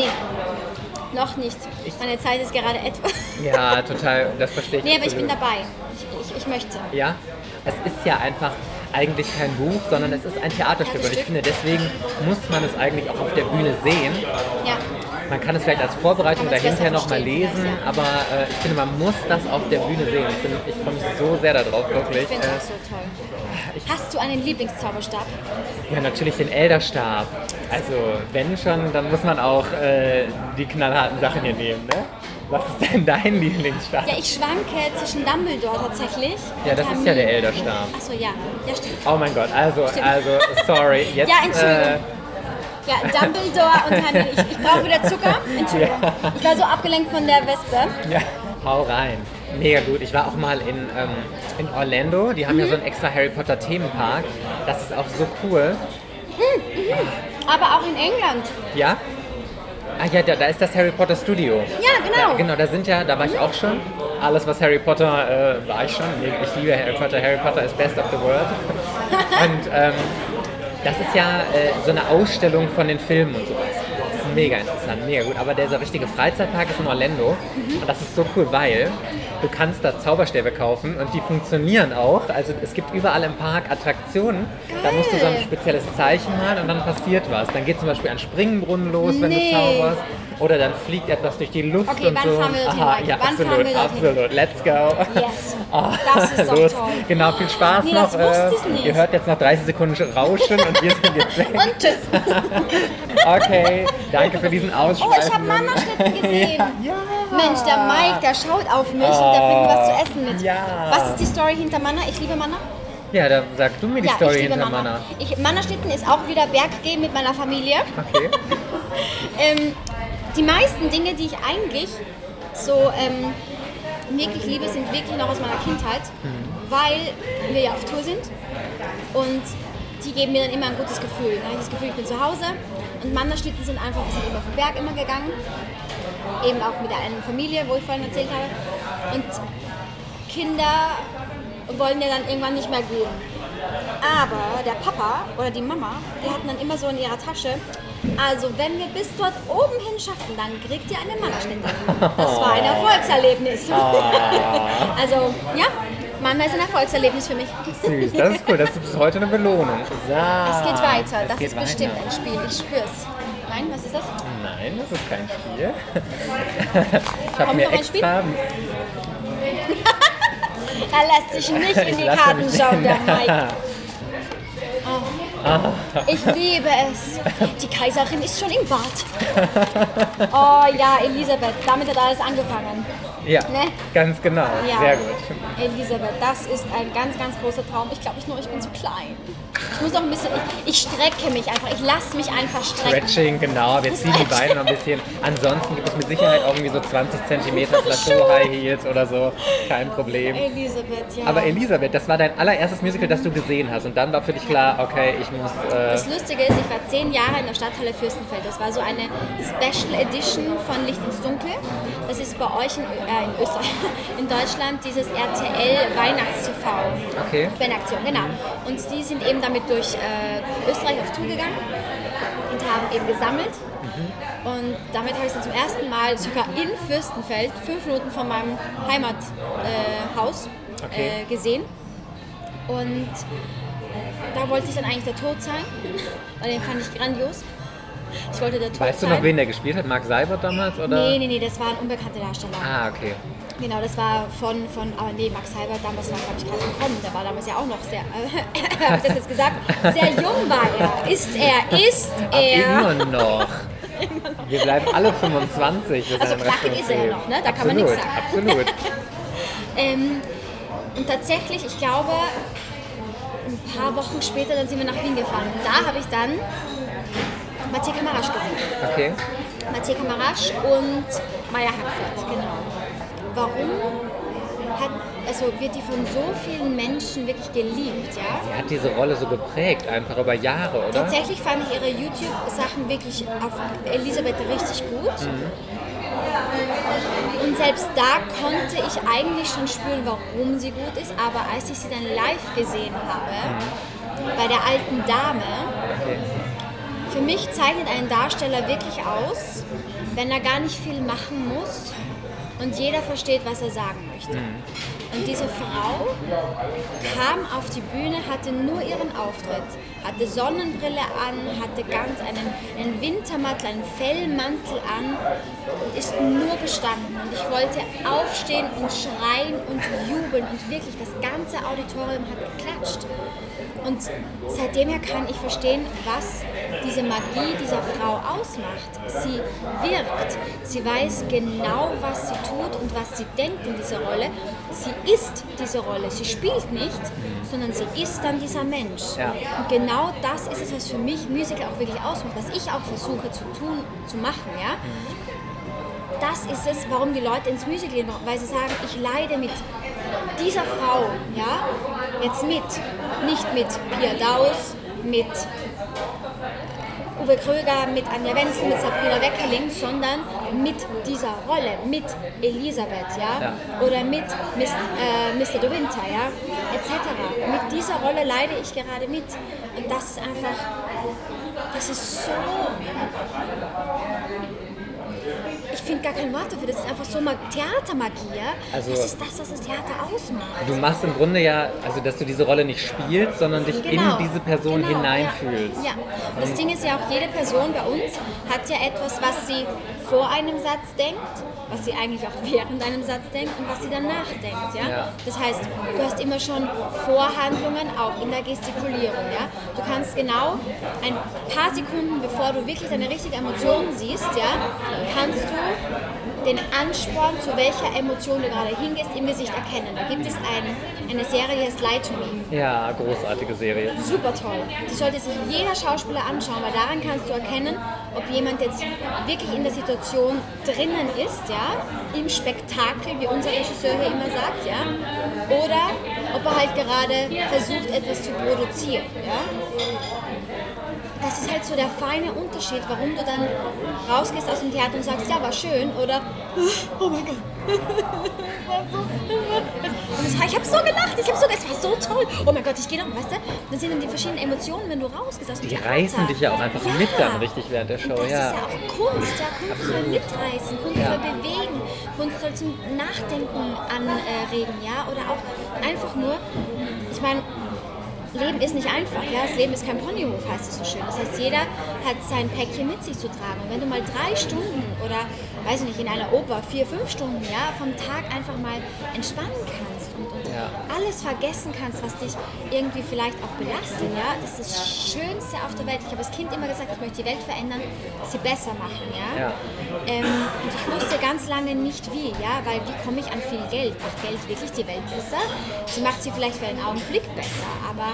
noch nicht. Meine Zeit ist gerade etwas. Ja, total, das verstehe ich. Nee, aber ich bin absolut. dabei. Ich möchte. Ja, es ist ja einfach eigentlich kein Buch, sondern es ist ein Theaterstück. Und ich finde, deswegen muss man es eigentlich auch auf der Bühne sehen. Ja. Man kann es vielleicht als Vorbereitung Kann man es dahinter besser nochmal verstehen lesen, vielleicht, ja. aber ich finde, man muss das auf der Bühne sehen. Ich freue mich so sehr darauf, wirklich. Ich finde es auch so toll. Hast du einen Lieblingszauberstab? Ja, natürlich den Elderstab. Also, wenn schon, dann muss man auch die knallharten Sachen hier nehmen, ne? Was ist denn dein Lieblingsstab? Ja, ich schwanke zwischen Dumbledore tatsächlich. Ja, das ist ja der Elderstab. Achso, ja. Ja, stimmt. Oh mein Gott, also, sorry. Jetzt, Ja, Entschuldigung. Ja, Dumbledore und Hermine. Ich brauche wieder Zucker. Entschuldigung. Ja. Ich war so abgelenkt von der Wespe. ja, hau rein. Mega gut. Ich war auch mal in Orlando. Die haben ja so einen extra Harry Potter Themenpark. Das ist auch so cool. Aber auch in England. Ja? Ah ja, da ist das Harry Potter Studio. Ja, genau. Genau, da war ich auch schon. Alles, was Harry Potter, war ich schon. Ich liebe Harry Potter. Harry Potter ist best of the world. Und das ist ja so eine Ausstellung von den Filmen und sowas. Das ist mega interessant, mega gut. Aber dieser richtige Freizeitpark ist in Orlando. Und das ist so cool, weil du kannst da Zauberstäbe kaufen und die funktionieren auch. Also es gibt überall im Park Attraktionen. Da musst du so ein spezielles Zeichen malen und dann passiert was. Dann geht zum Beispiel ein Springbrunnen los, wenn du zauberst. Oder dann fliegt etwas durch die Luft Okay, und wann so. fahren wir dorthin, Aha, Mike? ja, Wann fahren wir dorthin? absolut. Let's go. Yes. Oh, Das ist doch los. toll. Genau, viel Spaß Nee, noch. das wusste ich nicht. Ihr hört jetzt noch 30 Sekunden Rauschen und wir sind jetzt weg. Und tschüss. Okay, danke für diesen Ausschweif. Oh, ich habe Mama-Schnitten gesehen. Ja. Mensch, der Mike, der schaut auf mich und der bringt mir was zu essen mit. Ja. Was ist die Story hinter Manna? Ich liebe Manna. Ja, dann sag du mir die Story ich liebe hinter Manna. Manna. Manna-Schnitten ist auch wieder Berggehen mit meiner Familie. Okay. Die meisten Dinge, die ich eigentlich so wirklich liebe, sind wirklich noch aus meiner Kindheit, weil wir ja auf Tour sind und die geben mir dann immer ein gutes Gefühl. Dann habe ich das Gefühl, ich bin zu Hause und Mannerschnitten sind einfach, wir sind immer auf den Berg immer gegangen, eben auch mit der einen Familie, wo ich vorhin erzählt habe, und Kinder wollen ja dann irgendwann nicht mehr gehen. Aber der Papa oder die Mama, die hatten dann immer so in ihrer Tasche, also wenn wir bis dort oben hin schaffen, dann kriegt ihr eine Mannerschnitte. Das war ein Erfolgserlebnis. Also ja, Manna ist ein Erfolgserlebnis für mich. Süß, das ist cool. Das ist bis heute eine Belohnung. So, Es geht weiter, das geht ist bestimmt weiter. ein Spiel, ich spür's. Nein, was ist das? Nein, das ist kein Spiel. Ich habe Kommt mir noch ein Spiel? extra... Er lässt sich nicht in die Ich lasse Karten mich schauen, der nicht. Mike. Ich liebe es. Die Kaiserin ist schon im Bad. Oh ja, Elisabeth, damit hat alles angefangen. Ja, Ne? ganz genau. Ja. Sehr gut. Elisabeth, das ist ein ganz, ganz großer Traum. Ich glaube ich bin zu klein. Ich muss noch ein bisschen, ich strecke mich einfach. Ich lasse mich einfach strecken. Stretching, genau. Wir ziehen die Beine noch ein bisschen. Ansonsten gibt es mit Sicherheit auch irgendwie so 20 cm Plateau High Heels oder so. Kein Problem. Elisabeth, ja. Aber Elisabeth, das war dein allererstes Musical, das du gesehen hast. Und dann war für dich klar, okay, ich muss... Das Lustige ist, ich war 10 Jahre in der Stadthalle Fürstenfeld. Das war so eine Special Edition von Licht ins Dunkel. Das ist bei euch in Österreich, in Deutschland, dieses RTL Weihnachts-TV. Okay. Aktion, genau. Und die sind eben damit durch Österreich auf Tour gegangen und haben eben gesammelt. Und damit habe ich es dann zum ersten Mal sogar in Fürstenfeld, 5 Minuten von meinem Heimathaus, gesehen. Und da wollte ich dann eigentlich der Tod sein, weil den fand ich grandios. Ich wollte der Tod sein. Weißt du noch, wen der gespielt hat? Mark Seibert damals? Oder? Nee, das war ein unbekannter Darsteller. Ah, okay. Genau, das war aber nee, Max Seibert damals war, glaube ich, gerade gekommen. Der war damals ja auch noch sehr, habe ich das jetzt gesagt, sehr jung war er. Ist er. Immer noch. Wir bleiben alle 25. Also knackig ist er ja noch, ne? Da kann man nichts sagen. Absolut. Und tatsächlich, ich glaube, ein paar Wochen später, dann sind wir nach Wien gefahren. Und da habe ich dann Mathieu Camarasch gesehen. Okay. Mathieu Camarasch und Maya Hackfeld, genau. Warum wird die von so vielen Menschen wirklich geliebt, ja? Sie hat diese Rolle so geprägt, einfach über Jahre, oder? Tatsächlich fand ich ihre YouTube-Sachen wirklich auf Elisabeth richtig gut. Und selbst da konnte ich eigentlich schon spüren, warum sie gut ist. Aber als ich sie dann live gesehen habe, bei der alten Dame, für mich zeichnet ein Darsteller wirklich aus, wenn er gar nicht viel machen muss und jeder versteht, was er sagen möchte. Und diese Frau kam auf die Bühne, hatte nur ihren Auftritt, hatte Sonnenbrille an, hatte ganz einen Wintermantel, einen Fellmantel an und ist nur gestanden. Und ich wollte aufstehen und schreien und jubeln und wirklich das ganze Auditorium hat geklatscht. Und seitdem her kann ich verstehen, was diese Magie dieser Frau ausmacht. Sie wirkt, sie weiß genau, was sie tut und was sie denkt in dieser Rolle. Sie ist diese Rolle, sie spielt nicht, sondern sie ist dann dieser Mensch. Ja. Und genau das ist es, was für mich Musical auch wirklich ausmacht, was ich auch versuche zu machen. Ja? Das ist es, warum die Leute ins Musical gehen, weil sie sagen, ich leide mit dieser Frau, ja, jetzt nicht mit Pia Daus, mit Uwe Kröger, mit Anja Wenzel, mit Sabrina Weckerling, sondern mit dieser Rolle, mit Elisabeth, ja, oder mit Mr. De Winter, ja, etc. Mit dieser Rolle leide ich gerade mit. Und das ist einfach, das ist so... Ich finde gar kein Wort dafür, das ist einfach so Theatermagie, ja? Also, das ist das, was das Theater ausmacht. Du machst im Grunde ja, also dass du diese Rolle nicht spielst, sondern dich in diese Person hineinfühlst. Ja. Und das Ding ist ja auch, jede Person bei uns hat ja etwas, was sie vor einem Satz denkt, was sie eigentlich auch während einem Satz denkt und was sie danach denkt. Ja? Das heißt, du hast immer schon Vorhandlungen, auch in der Gestikulierung. Ja? Du kannst genau ein paar Sekunden, bevor du wirklich deine richtige Emotion siehst, ja, kannst du den Ansporn, zu welcher Emotion du gerade hingehst, im Gesicht erkennen. Da gibt es eine Serie, die heißt Lie to Me. Ja, großartige Serie. Super toll. Die sollte sich jeder Schauspieler anschauen, weil daran kannst du erkennen, ob jemand jetzt wirklich in der Situation drinnen ist, ja, im Spektakel, wie unser Regisseur hier immer sagt, ja, oder ob er halt gerade versucht, etwas zu produzieren, ja. Das ist halt so der feine Unterschied, warum du dann rausgehst aus dem Theater und sagst, ja, war schön, oder oh mein Gott. Ich habe so gelacht, es war so toll. Oh mein Gott, ich gehe noch, weißt du? Dann sind dann die verschiedenen Emotionen, wenn du rausgehst aus dem Theater. Die reißen dich ja auch einfach mit dann richtig während der Show. Und das ja. ist ja auch Kunst, ja. Kunst soll mitreißen, Kunst soll bewegen, Kunst soll zum Nachdenken anregen, ja. Oder auch einfach nur, ich meine, Leben ist nicht einfach, ja, das Leben ist kein Ponyhof, heißt es so schön. Das heißt, jeder hat sein Päckchen mit sich zu tragen. Und wenn du mal 3 Stunden oder, weiß ich nicht, in einer Oper 4, 5 Stunden, ja, vom Tag einfach mal entspannen kannst und alles vergessen kannst, was dich irgendwie vielleicht auch belastet. Ja? Das ist das Schönste auf der Welt. Ich habe als Kind immer gesagt, ich möchte die Welt verändern, sie besser machen. Ja? Und ich wusste ganz lange nicht wie, ja? Weil wie komme ich an viel Geld? Macht Geld wirklich die Welt besser? Sie macht sie vielleicht für einen Augenblick besser, aber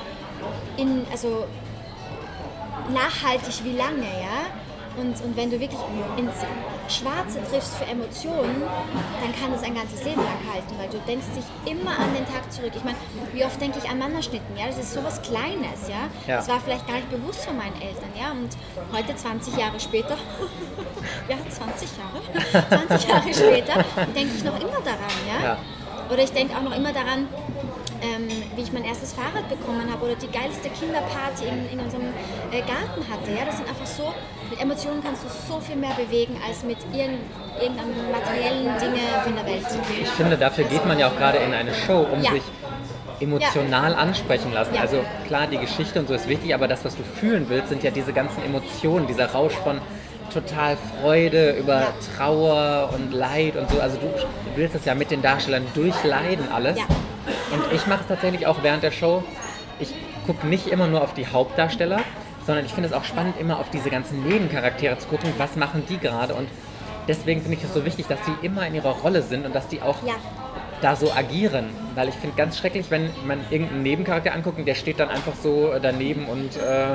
nachhaltig wie lange, ja? Und wenn du wirklich ins Schwarze triffst für Emotionen, dann kann das ein ganzes Leben lang halten, weil du denkst dich immer an den Tag zurück. Ich meine, wie oft denke ich an Mannerschnitten, ja? Das ist sowas Kleines, ja? Das war vielleicht gar nicht bewusst von meinen Eltern, ja? Und heute, 20 Jahre später, ja, 20 Jahre später, denke ich noch immer daran, ja? Oder ich denke auch noch immer daran, wie ich mein erstes Fahrrad bekommen habe oder die geilste Kinderparty in unserem Garten hatte. Ja? Das sind einfach so, mit Emotionen kannst du so viel mehr bewegen als mit irgendeinem materiellen Dinge von der Welt. Ich finde, dafür geht man ja auch gerade in eine Show, um sich emotional ansprechen lassen. Also klar, die Geschichte und so ist wichtig, aber das, was du fühlen willst, sind ja diese ganzen Emotionen, dieser Rausch von total Freude über Trauer und Leid und so. Also du willst das ja mit den Darstellern durchleiden alles. Ja. Und ich mache es tatsächlich auch während der Show. Ich gucke nicht immer nur auf die Hauptdarsteller, sondern ich finde es auch spannend, immer auf diese ganzen Nebencharaktere zu gucken, was machen die gerade. Und deswegen finde ich es so wichtig, dass die immer in ihrer Rolle sind und dass die auch da so agieren. Weil ich finde ganz schrecklich, wenn man irgendeinen Nebencharakter anguckt und der steht dann einfach so daneben und...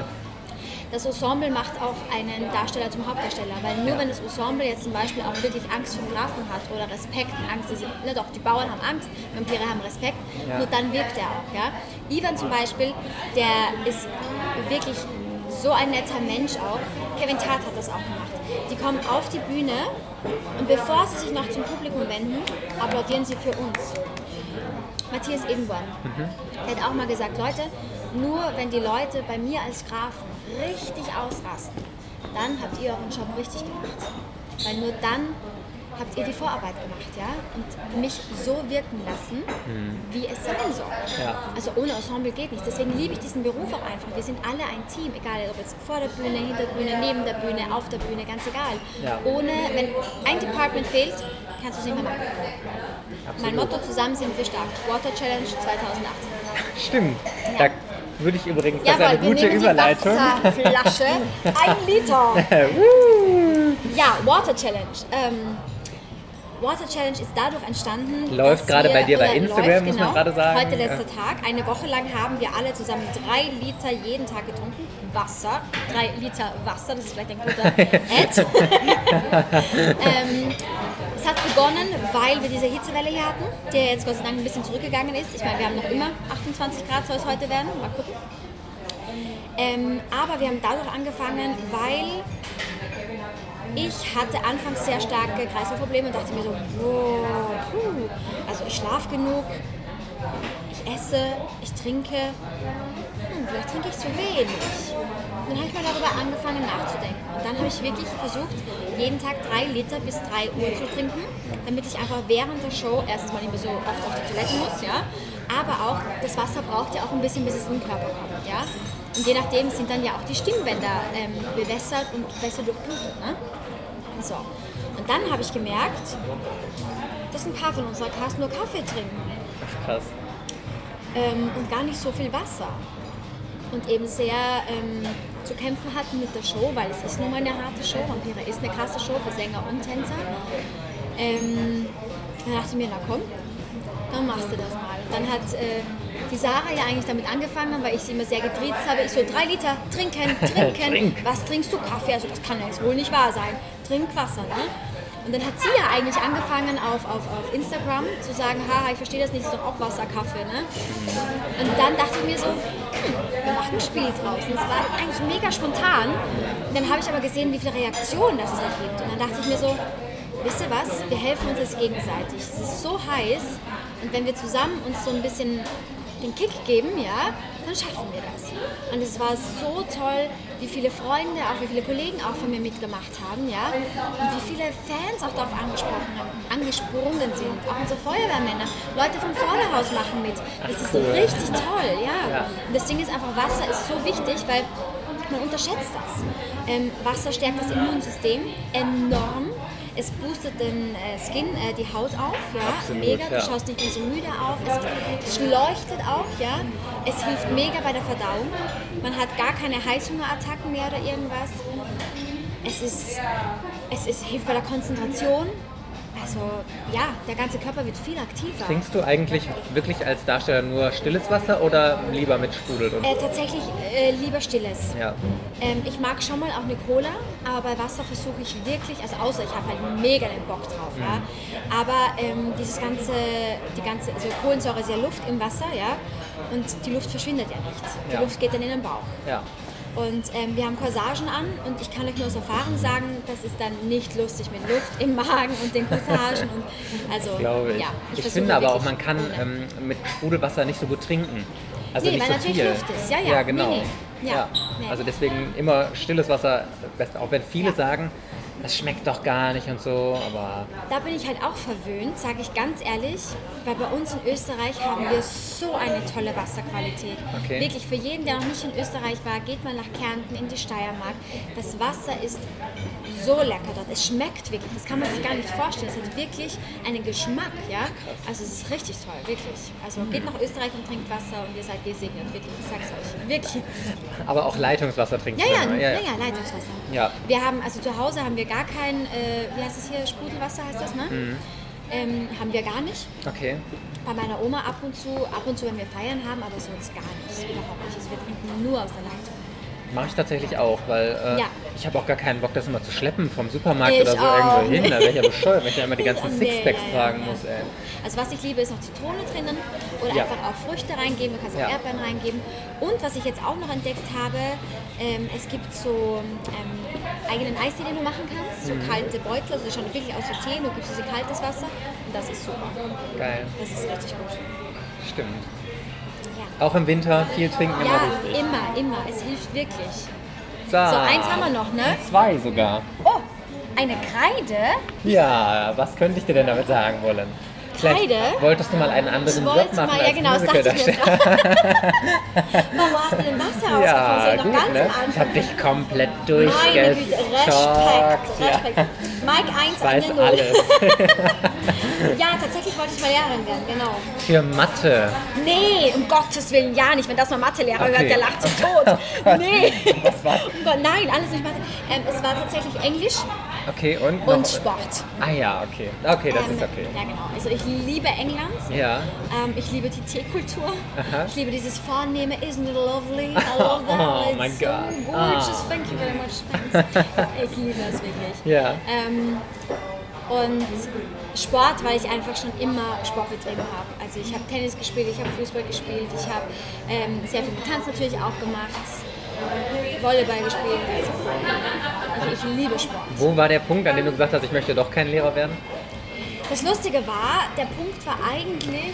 Das Ensemble macht auch einen Darsteller zum Hauptdarsteller, weil nur wenn das Ensemble jetzt zum Beispiel auch wirklich Angst vor dem Grafen hat oder Respekt, Angst, die Bauern haben Angst, Vampire haben Respekt, nur dann wirkt er auch. Ja? Ivan zum Beispiel, der ist wirklich so ein netter Mensch auch. Kevin Tat hat das auch gemacht. Die kommen auf die Bühne und bevor sie sich noch zum Publikum wenden, applaudieren sie für uns. Matthias Edenborn, der hat auch mal gesagt, Leute, nur wenn die Leute bei mir als Grafen richtig ausrasten, dann habt ihr euren Job richtig gemacht. Weil nur dann habt ihr die Vorarbeit gemacht, ja? Und mich so wirken lassen, wie es sein soll. Ja. Also ohne Ensemble geht nicht. Deswegen liebe ich diesen Beruf auch einfach. Wir sind alle ein Team, egal ob jetzt vor der Bühne, hinter der Bühne, neben der Bühne, auf der Bühne, ganz egal. Ja. Wenn ein Department fehlt, kannst du es nicht mehr machen. Absolut. Mein Motto, zusammen sind wir stark. Water Challenge 2018. Stimmt. Ja. Da würde ich übrigens, das ist eine gute Überleitung. Die Wasserflasche, 1 Liter. Ja, Water Challenge. Water Challenge ist dadurch entstanden. Läuft gerade bei dir bei Instagram, muss man gerade sagen. Heute letzter Tag. Eine Woche lang haben wir alle zusammen 3 Liter jeden Tag getrunken. Wasser. 3 Liter Wasser, das ist vielleicht ein guter Ad. Es hat begonnen, weil wir diese Hitzewelle hier hatten, die jetzt Gott sei Dank ein bisschen zurückgegangen ist. Ich meine, wir haben noch immer 28 Grad, soll es heute werden. Mal gucken. Aber wir haben dadurch angefangen, weil ich hatte anfangs sehr starke Kreislaufprobleme und dachte mir so, also ich schlafe genug, ich esse, ich trinke, vielleicht trinke ich zu wenig. Und dann habe ich mal darüber angefangen nachzudenken. Und dann habe ich wirklich versucht, jeden Tag 3 Liter bis 3 Uhr zu trinken, damit ich einfach während der Show erstens mal nicht mehr so oft auf die Toilette muss, ja, aber auch das Wasser braucht ja auch ein bisschen, bis es in den Körper kommt, ja. Und je nachdem sind dann ja auch die Stimmbänder bewässert und besser durchblutet, ne? So. Und dann habe ich gemerkt, dass ein paar von unserer Cast nur Kaffee trinken. Krass. Und gar nicht so viel Wasser. Und eben sehr zu kämpfen hatten mit der Show, weil es ist nun mal eine harte Show. Vampire ist eine krasse Show für Sänger und Tänzer. Dann dachte ich mir, na komm, dann machst du das mal. Und dann hat die Sarah ja eigentlich damit angefangen, weil ich sie immer sehr getriezt habe. Ich so, 3 Liter, trinken. Trink. Was trinkst du? Kaffee? Also das kann ja jetzt wohl nicht wahr sein. Trink Wasser, ne? Und dann hat sie ja eigentlich angefangen auf Instagram zu sagen, haha, ich verstehe das nicht, ist doch auch Wasser, Kaffee, ne? Und dann dachte ich mir so, wir machen ein Spiel draus. Und es war eigentlich mega spontan. Und dann habe ich aber gesehen, wie viele Reaktionen das es da gibt. Und dann dachte ich mir so, wisst ihr was, wir helfen uns jetzt gegenseitig. Es ist so heiß und wenn wir zusammen uns so ein bisschen den Kick geben, ja, dann schaffen wir das. Und es war so toll, wie viele Freunde, auch wie viele Kollegen auch von mir mitgemacht haben, ja, und wie viele Fans auch darauf angesprungen sind. Auch unsere Feuerwehrmänner, Leute vom Vorderhaus machen mit. Das ist cool. Richtig toll, ja. Und das Ding ist einfach, Wasser ist so wichtig, weil man unterschätzt das. Wasser stärkt das Immunsystem enorm. Es boostet den Skin, die Haut auf, ja, Absolut, mega. ja. Du schaust nicht mehr so müde auf. Es leuchtet auch, ja. Es hilft mega bei der Verdauung. Man hat gar keine Heißhungerattacken mehr oder irgendwas. Es hilft bei der Konzentration. Also ja, der ganze Körper wird viel aktiver. Trinkst du eigentlich wirklich als Darsteller nur stilles Wasser oder lieber mit Sprudel? Tatsächlich lieber stilles. Ja. Ich mag schon mal auch eine Cola, aber bei Wasser versuche ich wirklich, also außer ich habe halt mega den Bock drauf, ja. Aber also Kohlensäure ist ja Luft im Wasser, ja. Und die Luft verschwindet ja nicht. Die Ja. Luft geht dann in den Bauch. Ja. Und wir haben Corsagen an und ich kann euch nur aus Erfahrung sagen, das ist dann nicht lustig mit Luft im Magen und den Corsagen. Also, Glaube ich. Ja, Ich versuche finde aber auch, wirklich man kann ohne. Mit Sprudelwasser nicht so gut trinken. Also Nee, nicht weil so natürlich viel. Luft ist. Ja, ja. Ja, genau. Nee. Ja. Nee. Also deswegen immer stilles Wasser best, auch wenn viele sagen, das schmeckt doch gar nicht und so, aber Da bin ich halt auch verwöhnt, sage ich ganz ehrlich, weil bei uns in Österreich haben wir so eine tolle Wasserqualität. Okay. Wirklich, für jeden, der noch nicht in Österreich war, geht mal nach Kärnten in die Steiermark. Das Wasser ist so lecker dort. Es schmeckt wirklich, das kann man sich gar nicht vorstellen. Es hat wirklich einen Geschmack, ja. Also es ist richtig toll, wirklich. Also geht nach Österreich und trinkt Wasser und ihr seid gesegnet, wirklich, ich sag's euch. Wirklich. aber auch Leitungswasser trinkst Ja, du ja, immer. Leitungswasser. Ja. Wir haben, also zu Hause haben wir gar kein, wie heißt es hier, Sprudelwasser heißt das, ne? Haben wir gar nicht. Okay. Bei meiner Oma ab und zu, wenn wir Feiern haben, aber sonst gar nicht, überhaupt nicht. Also wir trinken nur aus der Leitung. Mache ich tatsächlich auch, weil Ja. ich habe auch gar keinen Bock, das immer zu schleppen vom Supermarkt Ich oder so auch irgendwo hin. nicht. Da wäre ich ja bescheuert, wenn ich dann immer die ganzen Nee, Sixpacks ja, tragen ja. muss, ey. Also was ich liebe, ist noch Zitrone drinnen oder Ja. einfach auch Früchte reingeben, du kannst auch Ja. Erdbeeren reingeben. Und was ich jetzt auch noch entdeckt habe, es gibt so eigenen Eistee, den du machen kannst, so kalte Beutel, also das schaut wirklich aus wie Tee, du gibst es in kaltes Wasser und das ist super. Geil. Das ist richtig gut. Stimmt. Ja. Auch im Winter viel trinken immer Ja, wichtig. immer. Es hilft wirklich. So, eins haben wir noch, ne? 2 sogar. Oh, eine Kreide? Ja, was könnte ich dir denn damit sagen wollen? Vielleicht Kreide? wolltest du mal einen anderen Ich Job wollte machen mal, ja als genau, das dachte ich mir Musical-Darsteller. Warum hast du denn das herausgefunden? Ja, Noch gut, ganz ne? am Ich Anfang. hab dich komplett Meine Güte, durchgeschockt. Respekt. Mike 1 Ich weiß eine 0. alles. Ja, tatsächlich wollte ich mal Lehrerin werden, genau. Für Mathe. Nee, um Gottes Willen, ja nicht. Wenn das mal Mathelehrer Okay. hört, der lacht sich tot. Nee. Was war's? Oh Gott, nein, alles nicht Mathe. Es war tatsächlich Englisch Okay, und noch? und Sport. Ah ja, okay. Okay, das ist okay. Ja, genau. Also ich liebe England. Ja. Ich liebe die Teekultur. Aha. Ich liebe dieses Vornehme, isn't it lovely? I love that. Oh It's mein so Gott. gorgeous. Ah. Thank you very much. Thanks. Ich liebe es wirklich. Ja. Und Sport, weil ich einfach schon immer Sport betrieben habe. Also ich habe Tennis gespielt, ich habe Fußball gespielt, ich habe sehr viel Tanz natürlich auch gemacht, Volleyball gespielt. Also ich liebe Sport. Wo war der Punkt, an dem du gesagt hast, ich möchte doch kein Lehrer werden? Das Lustige war, der Punkt war eigentlich,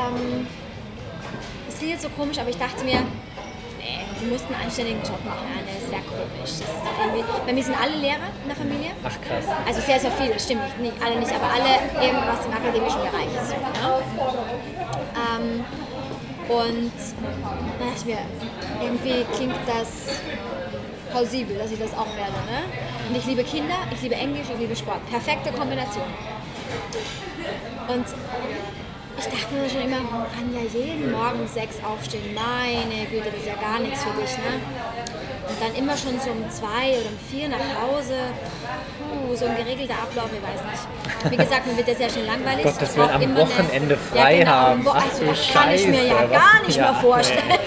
es klingt jetzt so komisch, aber ich dachte mir, nee, du musst einen anständigen Job machen, Anne, das wäre komisch. Das ist doch irgendwie, bei mir sind alle Lehrer in der Familie. Ach krass. Also sehr, sehr viele, stimmt nicht alle nicht, aber alle irgendwas im akademischen Bereich ist. Ja? Und da dachte ich mir, irgendwie klingt das plausibel, dass ich das auch werde. Ne? Und ich liebe Kinder, ich liebe Englisch, ich liebe Sport. Perfekte Kombination. Und ich dachte mir schon immer, Anja, jeden Morgen um 6 aufstehen, meine Güte, das ist ja gar nichts für dich, ne? Und dann immer schon so um 2 oder um 4 nach Hause, so ein geregelter Ablauf, ich weiß nicht. Wie gesagt, mir wird das ja schon langweilig. Gottes Ich Willen, brauch am immer Wochenende frei ja, genau, haben. Ach Also du das kann ich mir ja Scheiße, gar was- nicht ja, mehr vorstellen.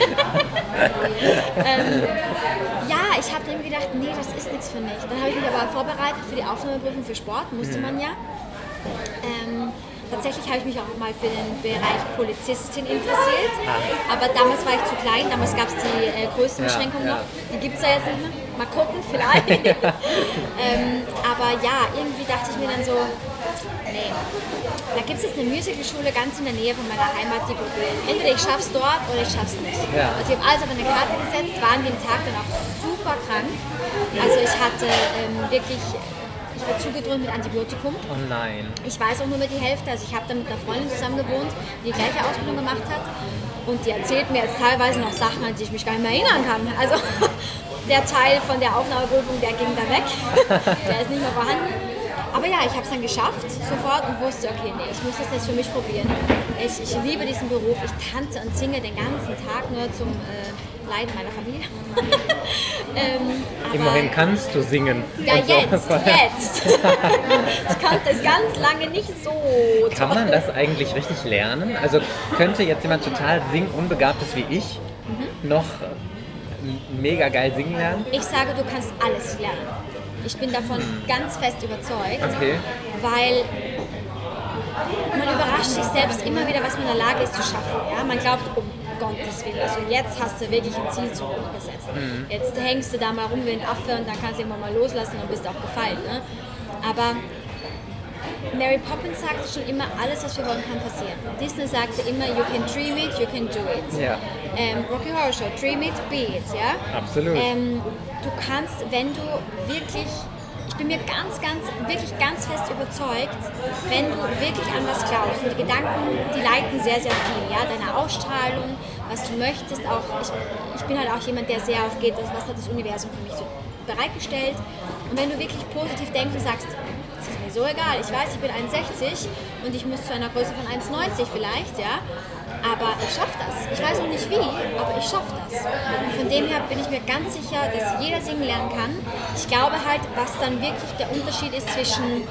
Ja, ich habe mir gedacht, nee, das ist nichts für mich. Dann habe ich mich aber vorbereitet für die Aufnahmeprüfung für Sport, musste man ja. Tatsächlich habe ich mich auch mal für den Bereich Polizistin interessiert, aber damals war ich zu klein, damals gab es die Größenbeschränkung Ja, ja. noch, die gibt es ja jetzt nicht mehr, mal gucken vielleicht. Aber ja, irgendwie dachte ich mir dann so, nee, da gibt es jetzt eine Musicalschule ganz in der Nähe von meiner Heimat, die entweder ich schaff's dort oder ich schaff's nicht. Ja. Also ich habe alles auf eine Karte gesetzt, war an dem Tag dann auch super krank, also ich hatte wirklich... Ich war zugedröhnt mit Antibiotikum. Oh nein. Ich weiß auch nur mehr die Hälfte. Also ich habe dann mit einer Freundin zusammen gewohnt, die die gleiche Ausbildung gemacht hat. Und die erzählt mir jetzt teilweise noch Sachen, an die ich mich gar nicht mehr erinnern kann. Also der Teil von der Aufnahmeprüfung, der ging da weg. Der ist nicht mehr vorhanden. Aber ja, ich habe es dann geschafft sofort und wusste, okay, nee, ich muss das jetzt für mich probieren. Ich liebe diesen Beruf. Ich tanze und singe den ganzen Tag nur zum Leiden meiner Familie. Immerhin kannst du singen. Ja, jetzt. Ich kannte es ganz lange nicht so toll. Kann man das eigentlich richtig lernen? Also könnte jetzt jemand total unbegabtes wie ich noch mega geil singen lernen? Ich sage, du kannst alles lernen. Ich bin davon ganz fest überzeugt, Okay. weil man überrascht sich selbst immer wieder, was man in der Lage ist zu schaffen. Ja? Man glaubt, um Gottes Willen, also jetzt hast du wirklich ein Ziel zu hoch gesetzt. Jetzt hängst du da mal rum wie ein Affe und dann kannst du irgendwann mal loslassen und bist auch gefallen. Ne? Aber Mary Poppins sagte schon immer, alles was wir wollen kann passieren. Disney sagte immer, you can dream it, you can do it. Ja. Rocky Horror Show, dream it, be it. Ja? Absolut. Du kannst, wenn du wirklich, ich bin mir wirklich ganz fest überzeugt, wenn du wirklich an was glaubst, und die Gedanken, die leiten sehr, sehr viel, ja, deine Ausstrahlung, was du möchtest, auch, ich bin halt auch jemand, der sehr aufgeht, was hat das Universum für mich so bereitgestellt, und wenn du wirklich positiv denkst und sagst, es ist mir so egal, ich weiß, ich bin 1,60 und ich muss zu einer Größe von 1,90 vielleicht, ja, aber ich schaffe das. Ich weiß noch nicht wie, aber ich schaffe das. Und von dem her bin ich mir ganz sicher, dass jeder singen lernen kann. Ich glaube halt, was dann wirklich der Unterschied ist zwischen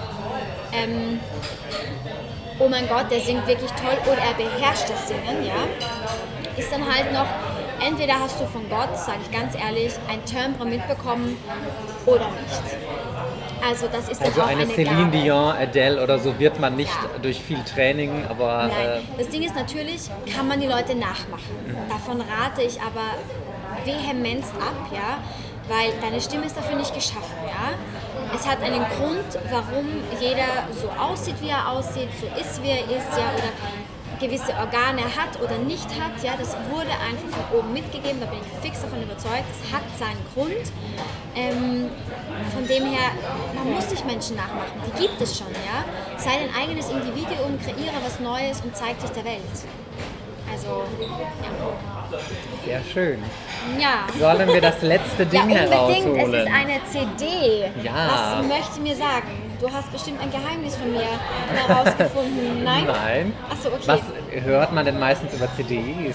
oh mein Gott, der singt wirklich toll oder er beherrscht das Singen, ja, ist dann halt noch, entweder hast du von Gott, sage ich ganz ehrlich, ein Temperament mitbekommen oder nicht. Also das ist dann auch eine Celine Gabe. Dion, Adele oder so wird man nicht durch viel Training, aber... Nein, das Ding ist natürlich, kann man die Leute nachmachen. Davon rate ich aber vehementst ab, ja, weil deine Stimme ist dafür nicht geschaffen, ja. Es hat einen Grund, warum jeder so aussieht, wie er aussieht, so ist, wie er ist, ja, oder gewisse Organe hat oder nicht hat, ja, das wurde einfach von oben mitgegeben, da bin ich fix davon überzeugt, es hat seinen Grund. Von dem her, man muss nicht Menschen nachmachen, die gibt es schon, ja. Sei dein eigenes Individuum, kreiere was Neues und zeig dich der Welt. Also, ja. Sehr schön. Ja. Sollen wir das letzte Ding herausholen? Es ist eine CD. Ja. Was möchtest du mir sagen? Du hast bestimmt ein Geheimnis von mir herausgefunden. Nein? Nein. Achso, okay. Was hört man denn meistens über CDs?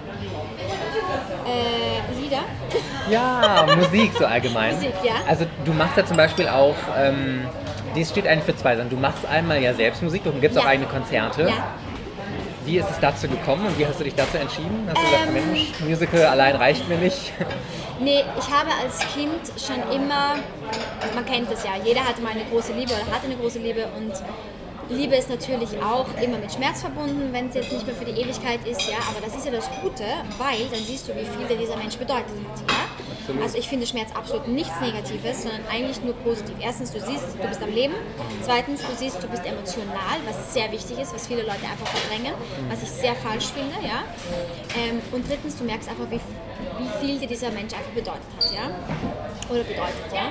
Lieder? Ja, Musik so allgemein. Musik, ja. Also du machst ja zum Beispiel auch, dies steht eigentlich für zwei Sachen. Du machst einmal ja selbst Musik, du gibst auch eigene Konzerte. Ja. Wie ist es dazu gekommen und wie hast du dich dazu entschieden? Hast du gesagt, Mensch, Musical allein reicht mir nicht? Nee, ich habe als Kind schon immer, man kennt es ja, jeder hatte mal eine große Liebe oder hatte eine große Liebe, und Liebe ist natürlich auch immer mit Schmerz verbunden, wenn es jetzt nicht mehr für die Ewigkeit ist, ja, aber das ist ja das Gute, weil dann siehst du, wie viel dir dieser Mensch bedeutet hat, ja. Absolut. Also ich finde Schmerz absolut nichts Negatives, sondern eigentlich nur positiv. Erstens, du siehst, du bist am Leben. Zweitens, du siehst, du bist emotional, was sehr wichtig ist, was viele Leute einfach verdrängen, was ich sehr falsch finde, ja. Und drittens, du merkst einfach, wie viel dir dieser Mensch einfach bedeutet hat, ja. Oder bedeutet, ja.